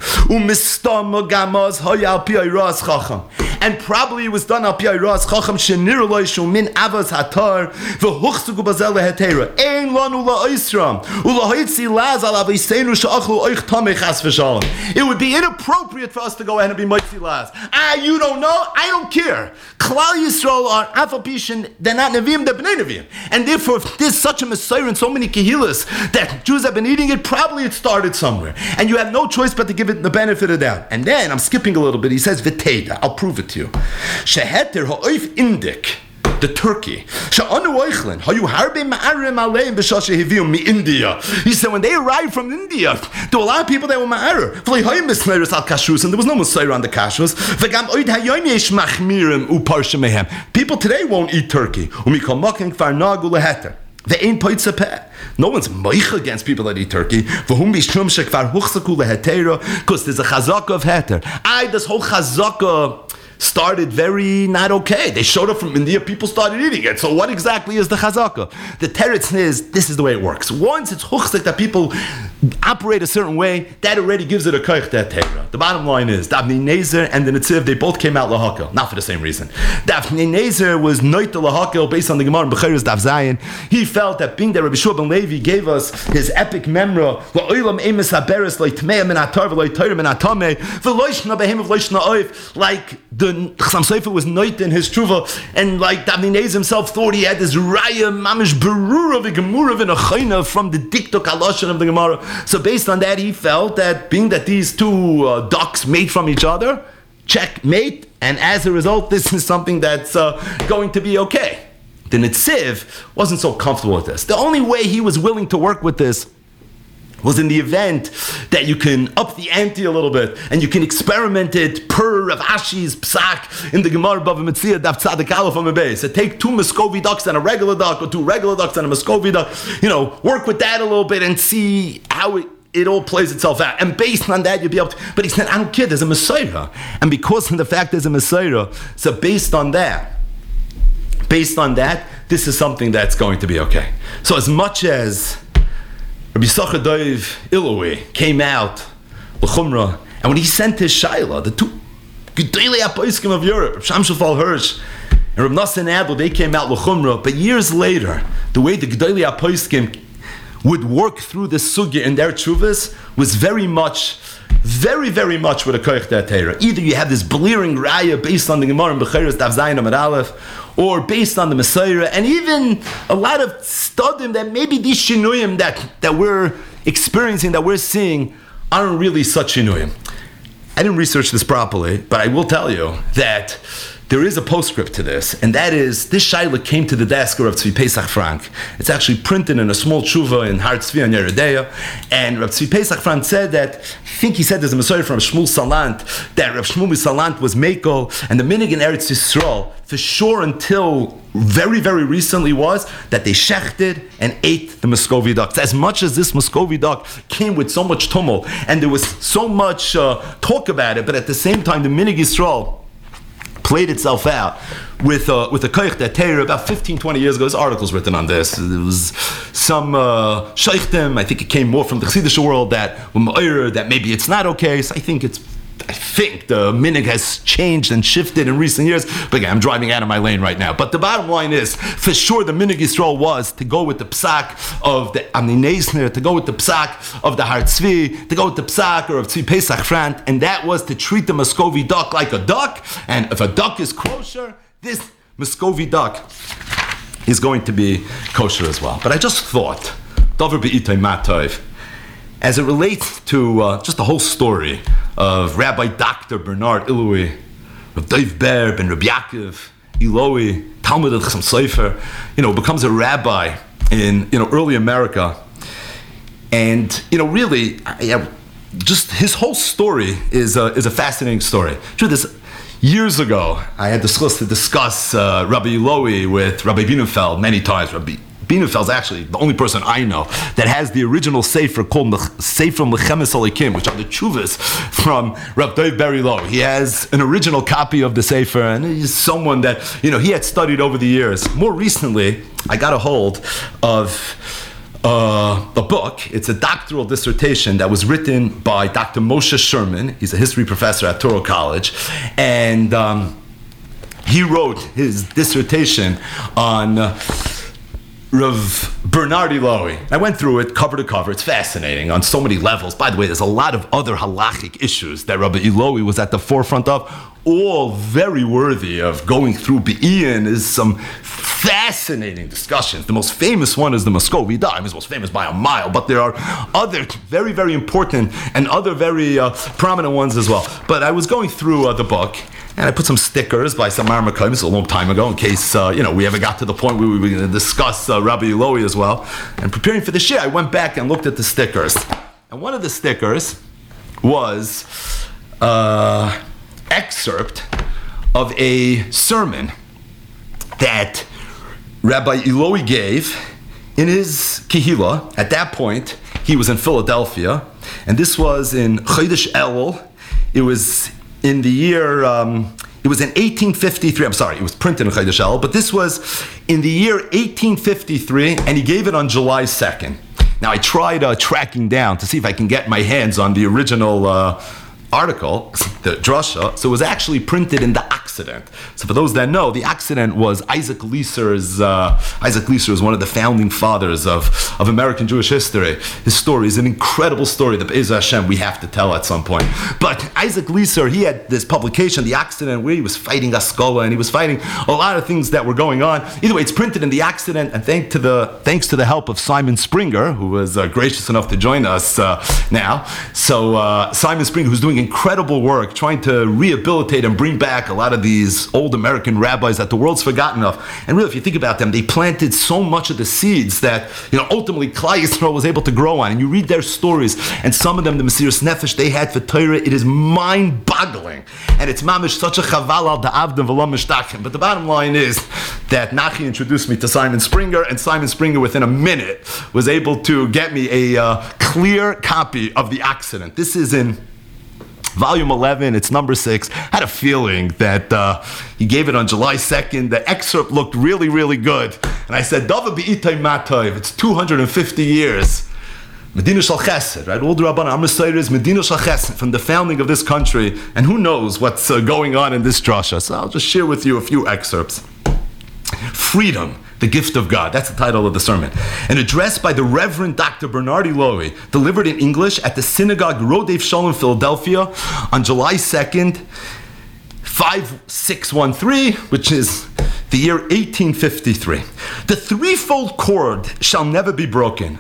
Speaker 2: and probably it was done al pi ras chacham shenir lo shumin avas hatar v'huchsugu bazel lehetera ein lanu la'isram ulahitzi laz al aviseinu she'achlu oich tamei chas v'shalom. It would be inappropriate for us to go ahead and be mitzi laz. Ah, you don't know? I don't care. Klal Yisrael are afal, they're not neviim, they're bnei neviim, and therefore if there's such a messiah in so many kehilas that Jews have been eating it, probably it started somewhere, and you have no choice but to give it the benefit of the doubt. And then I'm skipping a little bit. He says v'teida. I'll prove it to you. Sheheter ha'oif indik, the turkey. She'anu oichlin hayu harbe ma'arim aleim b'shashe hivium mi India. He said when they arrived from India, there were a lot of people that were ma'arer. V'lei hayim misneiros al kashrus, and there was no messiah on the kashrus. V'gam oid hayoim yesh machmirim uparsha mehem. People today won't eat turkey. Umikol mokin kfar nagu leheter. The ain't poitza peh. No one's moich against people that eat turkey. V'hum bishum shekvar huchzaku lehetera, because there's a chazaka of heter. I this whole chazaka started very not okay. They showed up from India, people started eating it. So what exactly is the chazaka? The teretz is, this is the way it works. Once it's chuchzik that people operate a certain way, that already gives it a koich that teira. The bottom line is, Davnei Nezer and the Netziv, they both came out lahakel, not for the same reason. Davnei Nezer was noit lahakel based on the Gemara in B'chayris Daf Zayin. He felt that being that Rabbi Shua ben Levi gave us his epic memra, la'olam emes haberes lo'itmei min atar v'lo'itoyer min atamei v'lo'ishna behem v'lo'ishna oif, like the Chassam Sofer was noit in his truva, and like Davnei Nezer himself thought he had this raya mamish berura v'gemura v'nachayna from the diktok haloshan of the Gemara. So based on that, he felt that being that these two uh, ducks mate from each other, checkmate, and as a result, this is something that's uh, going to be okay. The Netziv wasn't so comfortable with this. The only way he was willing to work with this was in the event that you can up the ante a little bit and you can experiment it per Rav Ashi's psak in the Gemara Bava Metzia Daf Tzadik Aleph on the base. So take two Muscovy ducks and a regular duck, or two regular ducks and a Muscovy duck. You know, work with that a little bit and see how it, it all plays itself out. And based on that, you'll be able to. But he said, I don't care, there's a Messiah. And because of the fact there's a Messiah, so based on that, based on that, this is something that's going to be okay. So as much as Rabbi Yisachar Dov Ilui came out l'chumra, and when he sent his Shaila, the two Gedolei HaPoskim of Europe, Reb Sham Shafal Hirsch and Reb Nosson Adler, they came out l'chumra. But years later, the way the Gedolei HaPoskim would work through this sugya in their tshuvas was very much, very, very much with a koich da'atera. Either you have this blearing raya based on the Gemara in Bechiras Daf Zayin Amud Aleph, or based on the Messiah, and even a lot of studim that maybe these shinuyim that, that we're experiencing, that we're seeing, aren't really such shinuyim. I didn't research this properly, but I will tell you that there is a postscript to this, and that is, this Shaila came to the desk of Rav Tzvi Pesach Frank. It's actually printed in a small tshuva in Har Tzvi and Yeredeya, and Rav Tzvi Pesach Frank said that, I think he said there's a Messiah from Shmuel Salant, that Rav Shmuel Salant was Meiko, and the minig in Eretz Yisrael, for sure until very, very recently, was that they shechted and ate the Muscovy ducks. As much as this Muscovy duck came with so much tumult, and there was so much uh, talk about it, but at the same time, the minig Yisrael played itself out with uh, with a koich da'atera about fifteen, twenty years ago. There's articles written on this. There was some uh, sheikhtim, I think it came more from the Chassidish world, that that maybe it's not okay. So I think it's I think the minig has changed and shifted in recent years. But again, I'm driving out of my lane right now. But the bottom line is, for sure, the minig Yisrael was to go with the psak of the Amni Neisner, to go with the psak of the Har Tzvi, to go with the psak or of Tzvi Pesach Frank, and that was to treat the Muscovy duck like a duck. And if a duck is kosher, this Muscovy duck is going to be kosher as well. But I just thought, Dover be'itay matov, as it relates to uh, just the whole story of Rabbi Doctor Bernard Ilui, of Dov Berb and Rabbi Yaakov Ilui, Talmud of Chassam Sofer, you know, becomes a rabbi in, you know, early America. And, you know, really, I, just his whole story is a, is a fascinating story. Truth is, years ago, I had discussed to discuss uh, Rabbi Ilui with Rabbi Bienenfeld many times. Rabbi Bienenfeld is actually the only person I know that has the original sefer called Sefer Mechemes Alikim, which are the tshuvas from Rav Dov Ber Ilui. He has an original copy of the sefer, and he's someone that, you know, he had studied over the years. More recently, I got a hold of uh, a book. It's a doctoral dissertation that was written by Doctor Moshe Sherman. He's a history professor at Touro College, and um, he wrote his dissertation on uh, Rav Bernard Ilui. I went through it cover to cover. It's fascinating on so many levels. By the way, there's a lot of other halachic issues that Rabbi Ilui was at the forefront of, all very worthy of going through. Be'in is some fascinating discussions. The most famous one is the Muscovy duck. It's most famous by a mile, but there are other very, very important and other very uh, prominent ones as well. But I was going through uh, the book, and I put some stickers by some Marmakim. It's a long time ago, in case uh, you know we ever got to the point where we were going to discuss uh, Rabbi Ilui as well. And preparing for the shir, I went back and looked at the stickers. And one of the stickers was uh, excerpt of a sermon that Rabbi Ilui gave in his Kehillah. At that point, he was in Philadelphia, and this was in Chodesh Elul. It was in the year, um, it was in eighteen fifty-three, I'm sorry, it was printed in Chodesh Elul, but this was in the year eighteen fifty-three, and he gave it on July second. Now, I tried uh, tracking down to see if I can get my hands on the original uh, article, the drasha. So it was actually printed in the Occident. So for those that know, the Occident was Isaac Leeser's, uh, Isaac Leeser is one of the founding fathers of, of American Jewish history. His story is an incredible story that Be'ez Hashem we have to tell at some point. But Isaac Leeser, he had this publication, the Occident, where he was fighting Haskalah, and he was fighting a lot of things that were going on. Either way, it's printed in the Occident, and thanks to the, thanks to the help of Simon Springer, who was uh, gracious enough to join us uh, now. So uh, Simon Springer, who's doing incredible work trying to rehabilitate and bring back a lot of these old American rabbis that the world's forgotten of. And really, if you think about them, they planted so much of the seeds that, you know, ultimately Klal Yisrael was able to grow on. And you read their stories, and some of them, the Mesiras Nefesh they had for Torah, it is mind-boggling. And it's mamish such a chaval al da'avdim v'lo mishtachim. But the bottom line is that Nachi introduced me to Simon Springer, and Simon Springer, within a minute, was able to get me a uh, clear copy of The Accident. This is in volume eleven, it's number six. I had a feeling that uh, he gave it on July second. The excerpt looked really, really good. And I said, Dava bi'itay matayv, it's two hundred fifty years. Medina Shal Chesed, right? All the Rabban Am Yisrael is Medina Shal Chesed, from the founding of this country. And who knows what's uh, going on in this drasha. So I'll just share with you a few excerpts. Freedom, the gift of God. That's the title of the sermon. An address by the Reverend Doctor Bernardi Lowy, delivered in English at the Synagogue Rodef Shalom, Philadelphia, on July second, five six one three, which is the year eighteen fifty-three. The threefold cord shall never be broken.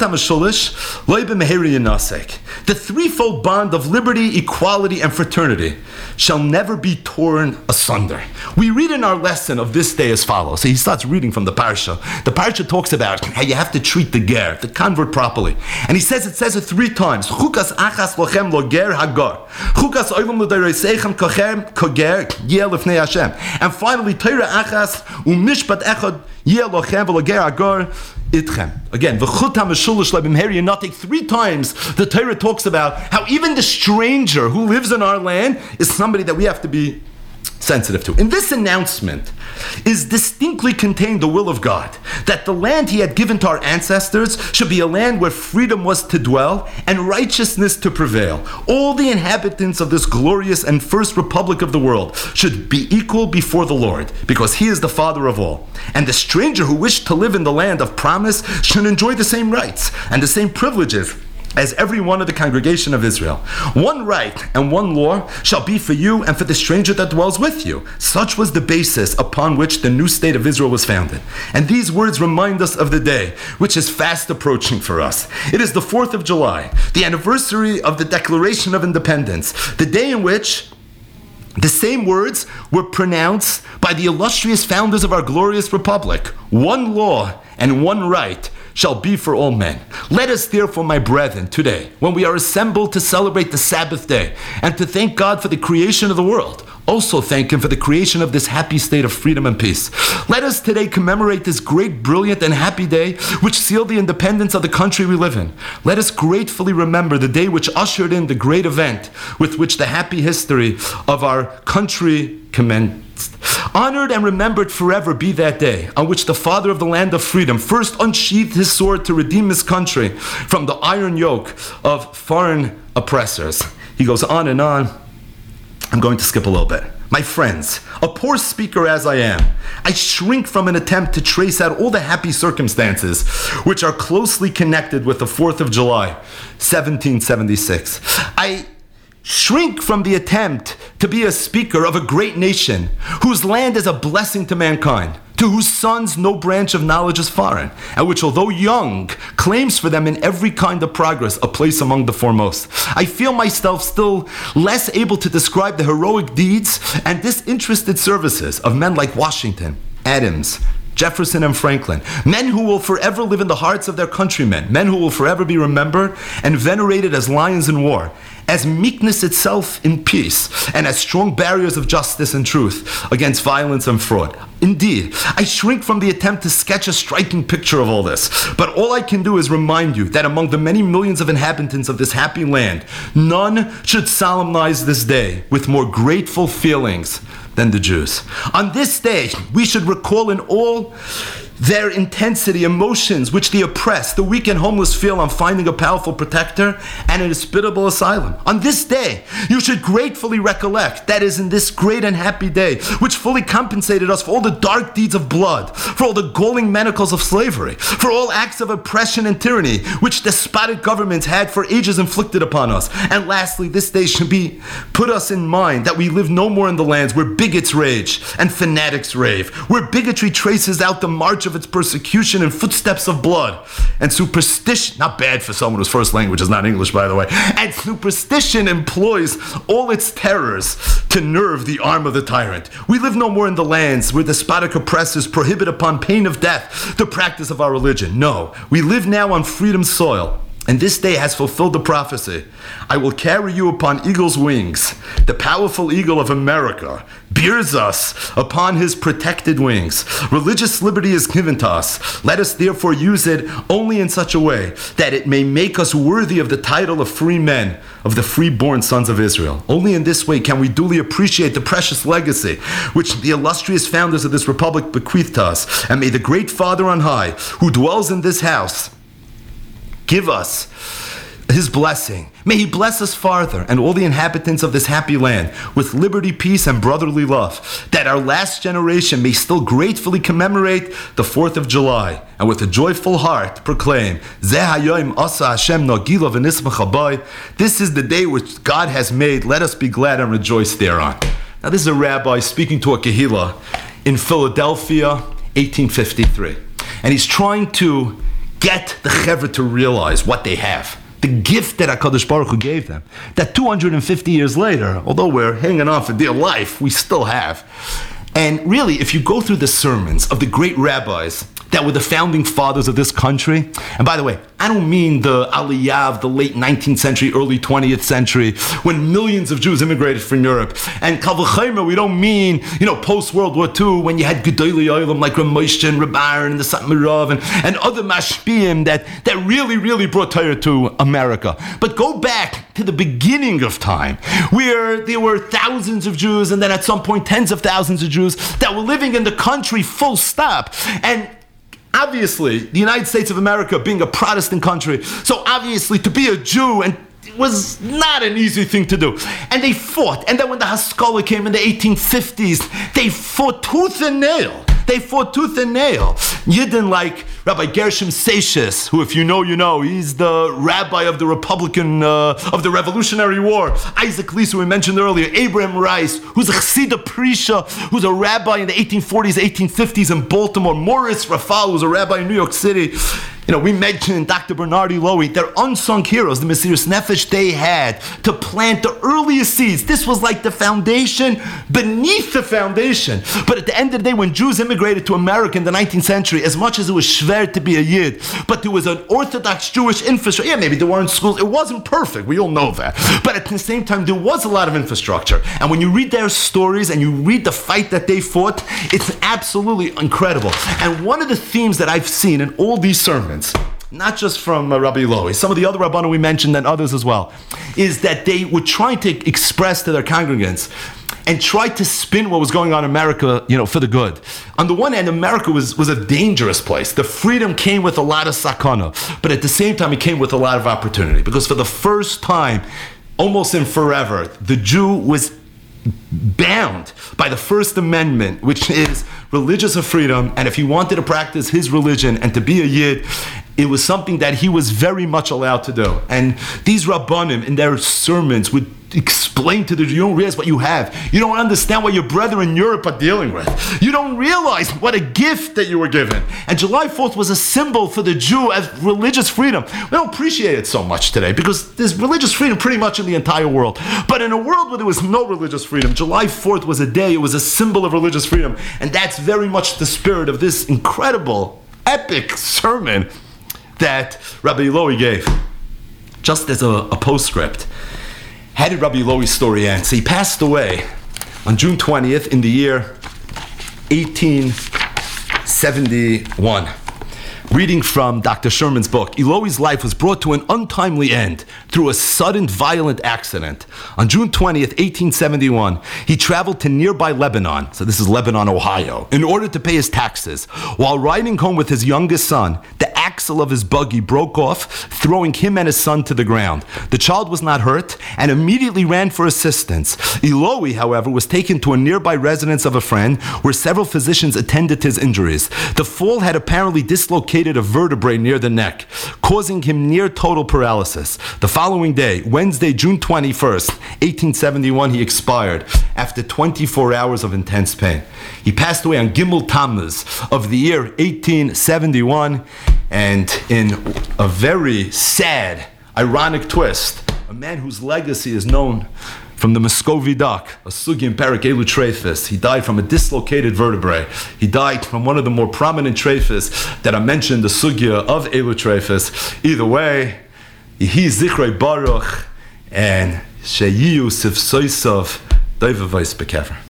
Speaker 2: The threefold bond of liberty, equality, and fraternity shall never be torn asunder. We read in our lesson of this day as follows. So he starts reading from the parsha. The parsha talks about how you have to treat the ger, the convert, properly. And he says, it says it three times. Chukas achas lochem lo ger hagar. Chukas oilam lo deireseichem kochem koger yeh lefnei Hashem. And finally, Torah achas umishpat echad yeh lochem v'lo ger hagar itchem. Again, v'chut ha-meshulish lebim heri yanatik. Three times the Torah talks about how even the stranger who lives in our land is somebody that we have to be sensitive to. In this announcement is distinctly contained the will of God, that the land he had given to our ancestors should be a land where freedom was to dwell and righteousness to prevail. All the inhabitants of this glorious and first republic of the world should be equal before the Lord, because he is the Father of all. And the stranger who wished to live in the land of promise should enjoy the same rights and the same privileges as every one of the congregation of Israel. One right and one law shall be for you and for the stranger that dwells with you. Such was the basis upon which the new state of Israel was founded. And these words remind us of the day, which is fast approaching for us. It is the fourth of July, the anniversary of the Declaration of Independence, the day in which the same words were pronounced by the illustrious founders of our glorious republic. One law and one right shall be for all men. Let us therefore, my brethren, today, when we are assembled to celebrate the Sabbath day and to thank God for the creation of the world, also thank him for the creation of this happy state of freedom and peace. Let us today commemorate this great, brilliant, and happy day which sealed the independence of the country we live in. Let us gratefully remember the day which ushered in the great event with which the happy history of our country commenced. Honored and remembered forever be that day on which the father of the land of freedom first unsheathed his sword to redeem his country from the iron yoke of foreign oppressors. He goes on and on. I'm going to skip a little bit. My friends, a poor speaker as I am, I shrink from an attempt to trace out all the happy circumstances which are closely connected with the fourth of July, seventeen seventy-six. I shrink from the attempt to be a speaker of a great nation whose land is a blessing to mankind, to whose sons no branch of knowledge is foreign, and which, although young, claims for them in every kind of progress a place among the foremost. I feel myself still less able to describe the heroic deeds and disinterested services of men like Washington, Adams, Jefferson, and Franklin, men who will forever live in the hearts of their countrymen, men who will forever be remembered and venerated as lions in war, as meekness itself in peace, and as strong barriers of justice and truth against violence and fraud. Indeed, I shrink from the attempt to sketch a striking picture of all this, but all I can do is remind you that among the many millions of inhabitants of this happy land, none should solemnize this day with more grateful feelings than the Jews. On this day, we should recall in all their intensity emotions which the oppressed, the weak and homeless feel on finding a powerful protector and an hospitable asylum. On this day, you should gratefully recollect, that is, in this great and happy day, which fully compensated us for all the dark deeds of blood, for all the galling manacles of slavery, for all acts of oppression and tyranny which despotic governments had for ages inflicted upon us. And lastly, this day should be put us in mind that we live no more in the lands where bigots rage and fanatics rave, where bigotry traces out the march march of its persecution in footsteps of blood. And superstition, not bad for someone whose first language is not English, by the way, and superstition employs all its terrors to nerve the arm of the tyrant. We live no more in the lands where despotic oppressors prohibit upon pain of death the practice of our religion. No, we live now on freedom's soil. And this day has fulfilled the prophecy. I will carry you upon eagle's wings. The powerful eagle of America bears us upon his protected wings. Religious liberty is given to us. Let us therefore use it only in such a way that it may make us worthy of the title of free men, of the free-born sons of Israel. Only in this way can we duly appreciate the precious legacy which the illustrious founders of this republic bequeathed to us. And may the great Father on high, who dwells in this house, give us his blessing. May he bless us farther and all the inhabitants of this happy land with liberty, peace, and brotherly love, that our last generation may still gratefully commemorate the fourth of July and with a joyful heart proclaim, Zeh hayoim asa Hashem nagila v'nismach habayit. This is the day which God has made. Let us be glad and rejoice thereon. Now this is a rabbi speaking to a kehillah in Philadelphia, eighteen fifty-three. And he's trying to get the chevra to realize what they have. The gift that HaKadosh Baruch Hu gave them. That two hundred fifty years later, although we're hanging on for dear life, we still have. And really, if you go through the sermons of the great rabbis that were the founding fathers of this country, and by the way, I don't mean the Aliyah of the late nineteenth century, early twentieth century, when millions of Jews immigrated from Europe. And Kal v'chomer, we don't mean, you know, post-World War Two, when you had Gedolei Olam like Rav Moshe and Reb Aaron and the Satmarav and, and other mashpiyim that, that really, really brought Torah to America. But go back to the beginning of time, where there were thousands of Jews, and then at some point tens of thousands of Jews that were living in the country full stop. And obviously, the United States of America being a Protestant country, so obviously to be a Jew and it was not an easy thing to do. And they fought. And then when the Haskalah came in the eighteen fifties, they fought tooth and nail. They fought tooth and nail. Yidden like Rabbi Gershom Seishes, who, if you know, you know, he's the rabbi of the Republican, uh, of the Revolutionary War. Isaac Lees, who we mentioned earlier. Abraham Rice, who's a Chassidah Prisha, who's a rabbi in the eighteen forties, eighteen fifties in Baltimore. Morris Rafal, who's a rabbi in New York City. You know, we mentioned Doctor Bernardi Lowy. They're unsung heroes, the Mesiras Nefesh they had to plant the earliest seeds. This was like the foundation beneath the foundation. But at the end of the day, when Jews immigrated to America in the nineteenth century, as much as it was schwer to be a Yid, but there was an Orthodox Jewish infrastructure. Yeah, maybe there weren't schools. It wasn't perfect. We all know that. But at the same time, there was a lot of infrastructure. And when you read their stories and you read the fight that they fought, it's absolutely incredible. And one of the themes that I've seen in all these sermons, not just from uh, Rabbi Lowy, some of the other Rabbanim we mentioned and others as well, is that they were trying to express to their congregants and try to spin what was going on in America, you know, for the good. On the one hand, America was, was a dangerous place. The freedom came with a lot of sakana, but at the same time, it came with a lot of opportunity, because for the first time, almost in forever, the Jew was bound by the First Amendment, which is religious freedom, and if he wanted to practice his religion and to be a Yid, it was something that he was very much allowed to do. And these Rabbanim in their sermons would explain to the Jew, you don't realize what you have. You don't understand what your brethren in Europe are dealing with. You don't realize what a gift that you were given. And July fourth was a symbol for the Jew as religious freedom. We don't appreciate it so much today because there's religious freedom pretty much in the entire world. But in a world where there was no religious freedom, July fourth was a day, it was a symbol of religious freedom. And that's very much the spirit of this incredible, epic sermon that Rabbi Lowy gave. Just as a, a postscript, how did Rabbi Lowy's story end? So he passed away on June twentieth in the year eighteen seventy-one. Reading from Doctor Sherman's book, Lowy's life was brought to an untimely end through a sudden violent accident. On June twentieth, eighteen seventy-one, he traveled to nearby Lebanon, so this is Lebanon, Ohio, in order to pay his taxes. While riding home with his youngest son, the accident axle of his buggy broke off, throwing him and his son to the ground. The child was not hurt and immediately ran for assistance. Eloi, however, was taken to a nearby residence of a friend where several physicians attended to his injuries. The fall had apparently dislocated a vertebrae near the neck, causing him near total paralysis. The following day, Wednesday, June twenty-first, eighteen seventy-one, he expired after twenty-four hours of intense pain. He passed away on Gimel Tammuz of the year eighteen seventy-one, and in a very sad, ironic twist, a man whose legacy is known from the Muscovy Duck, a sugi in Parak Elu Treifis. He died from a dislocated vertebrae. He died from one of the more prominent treifis that I mentioned, the sugya of Elu Treifis. Either way, Yehi Zichrei Baruch and Sheyiyu Sif Soisov Doivavais Bekever.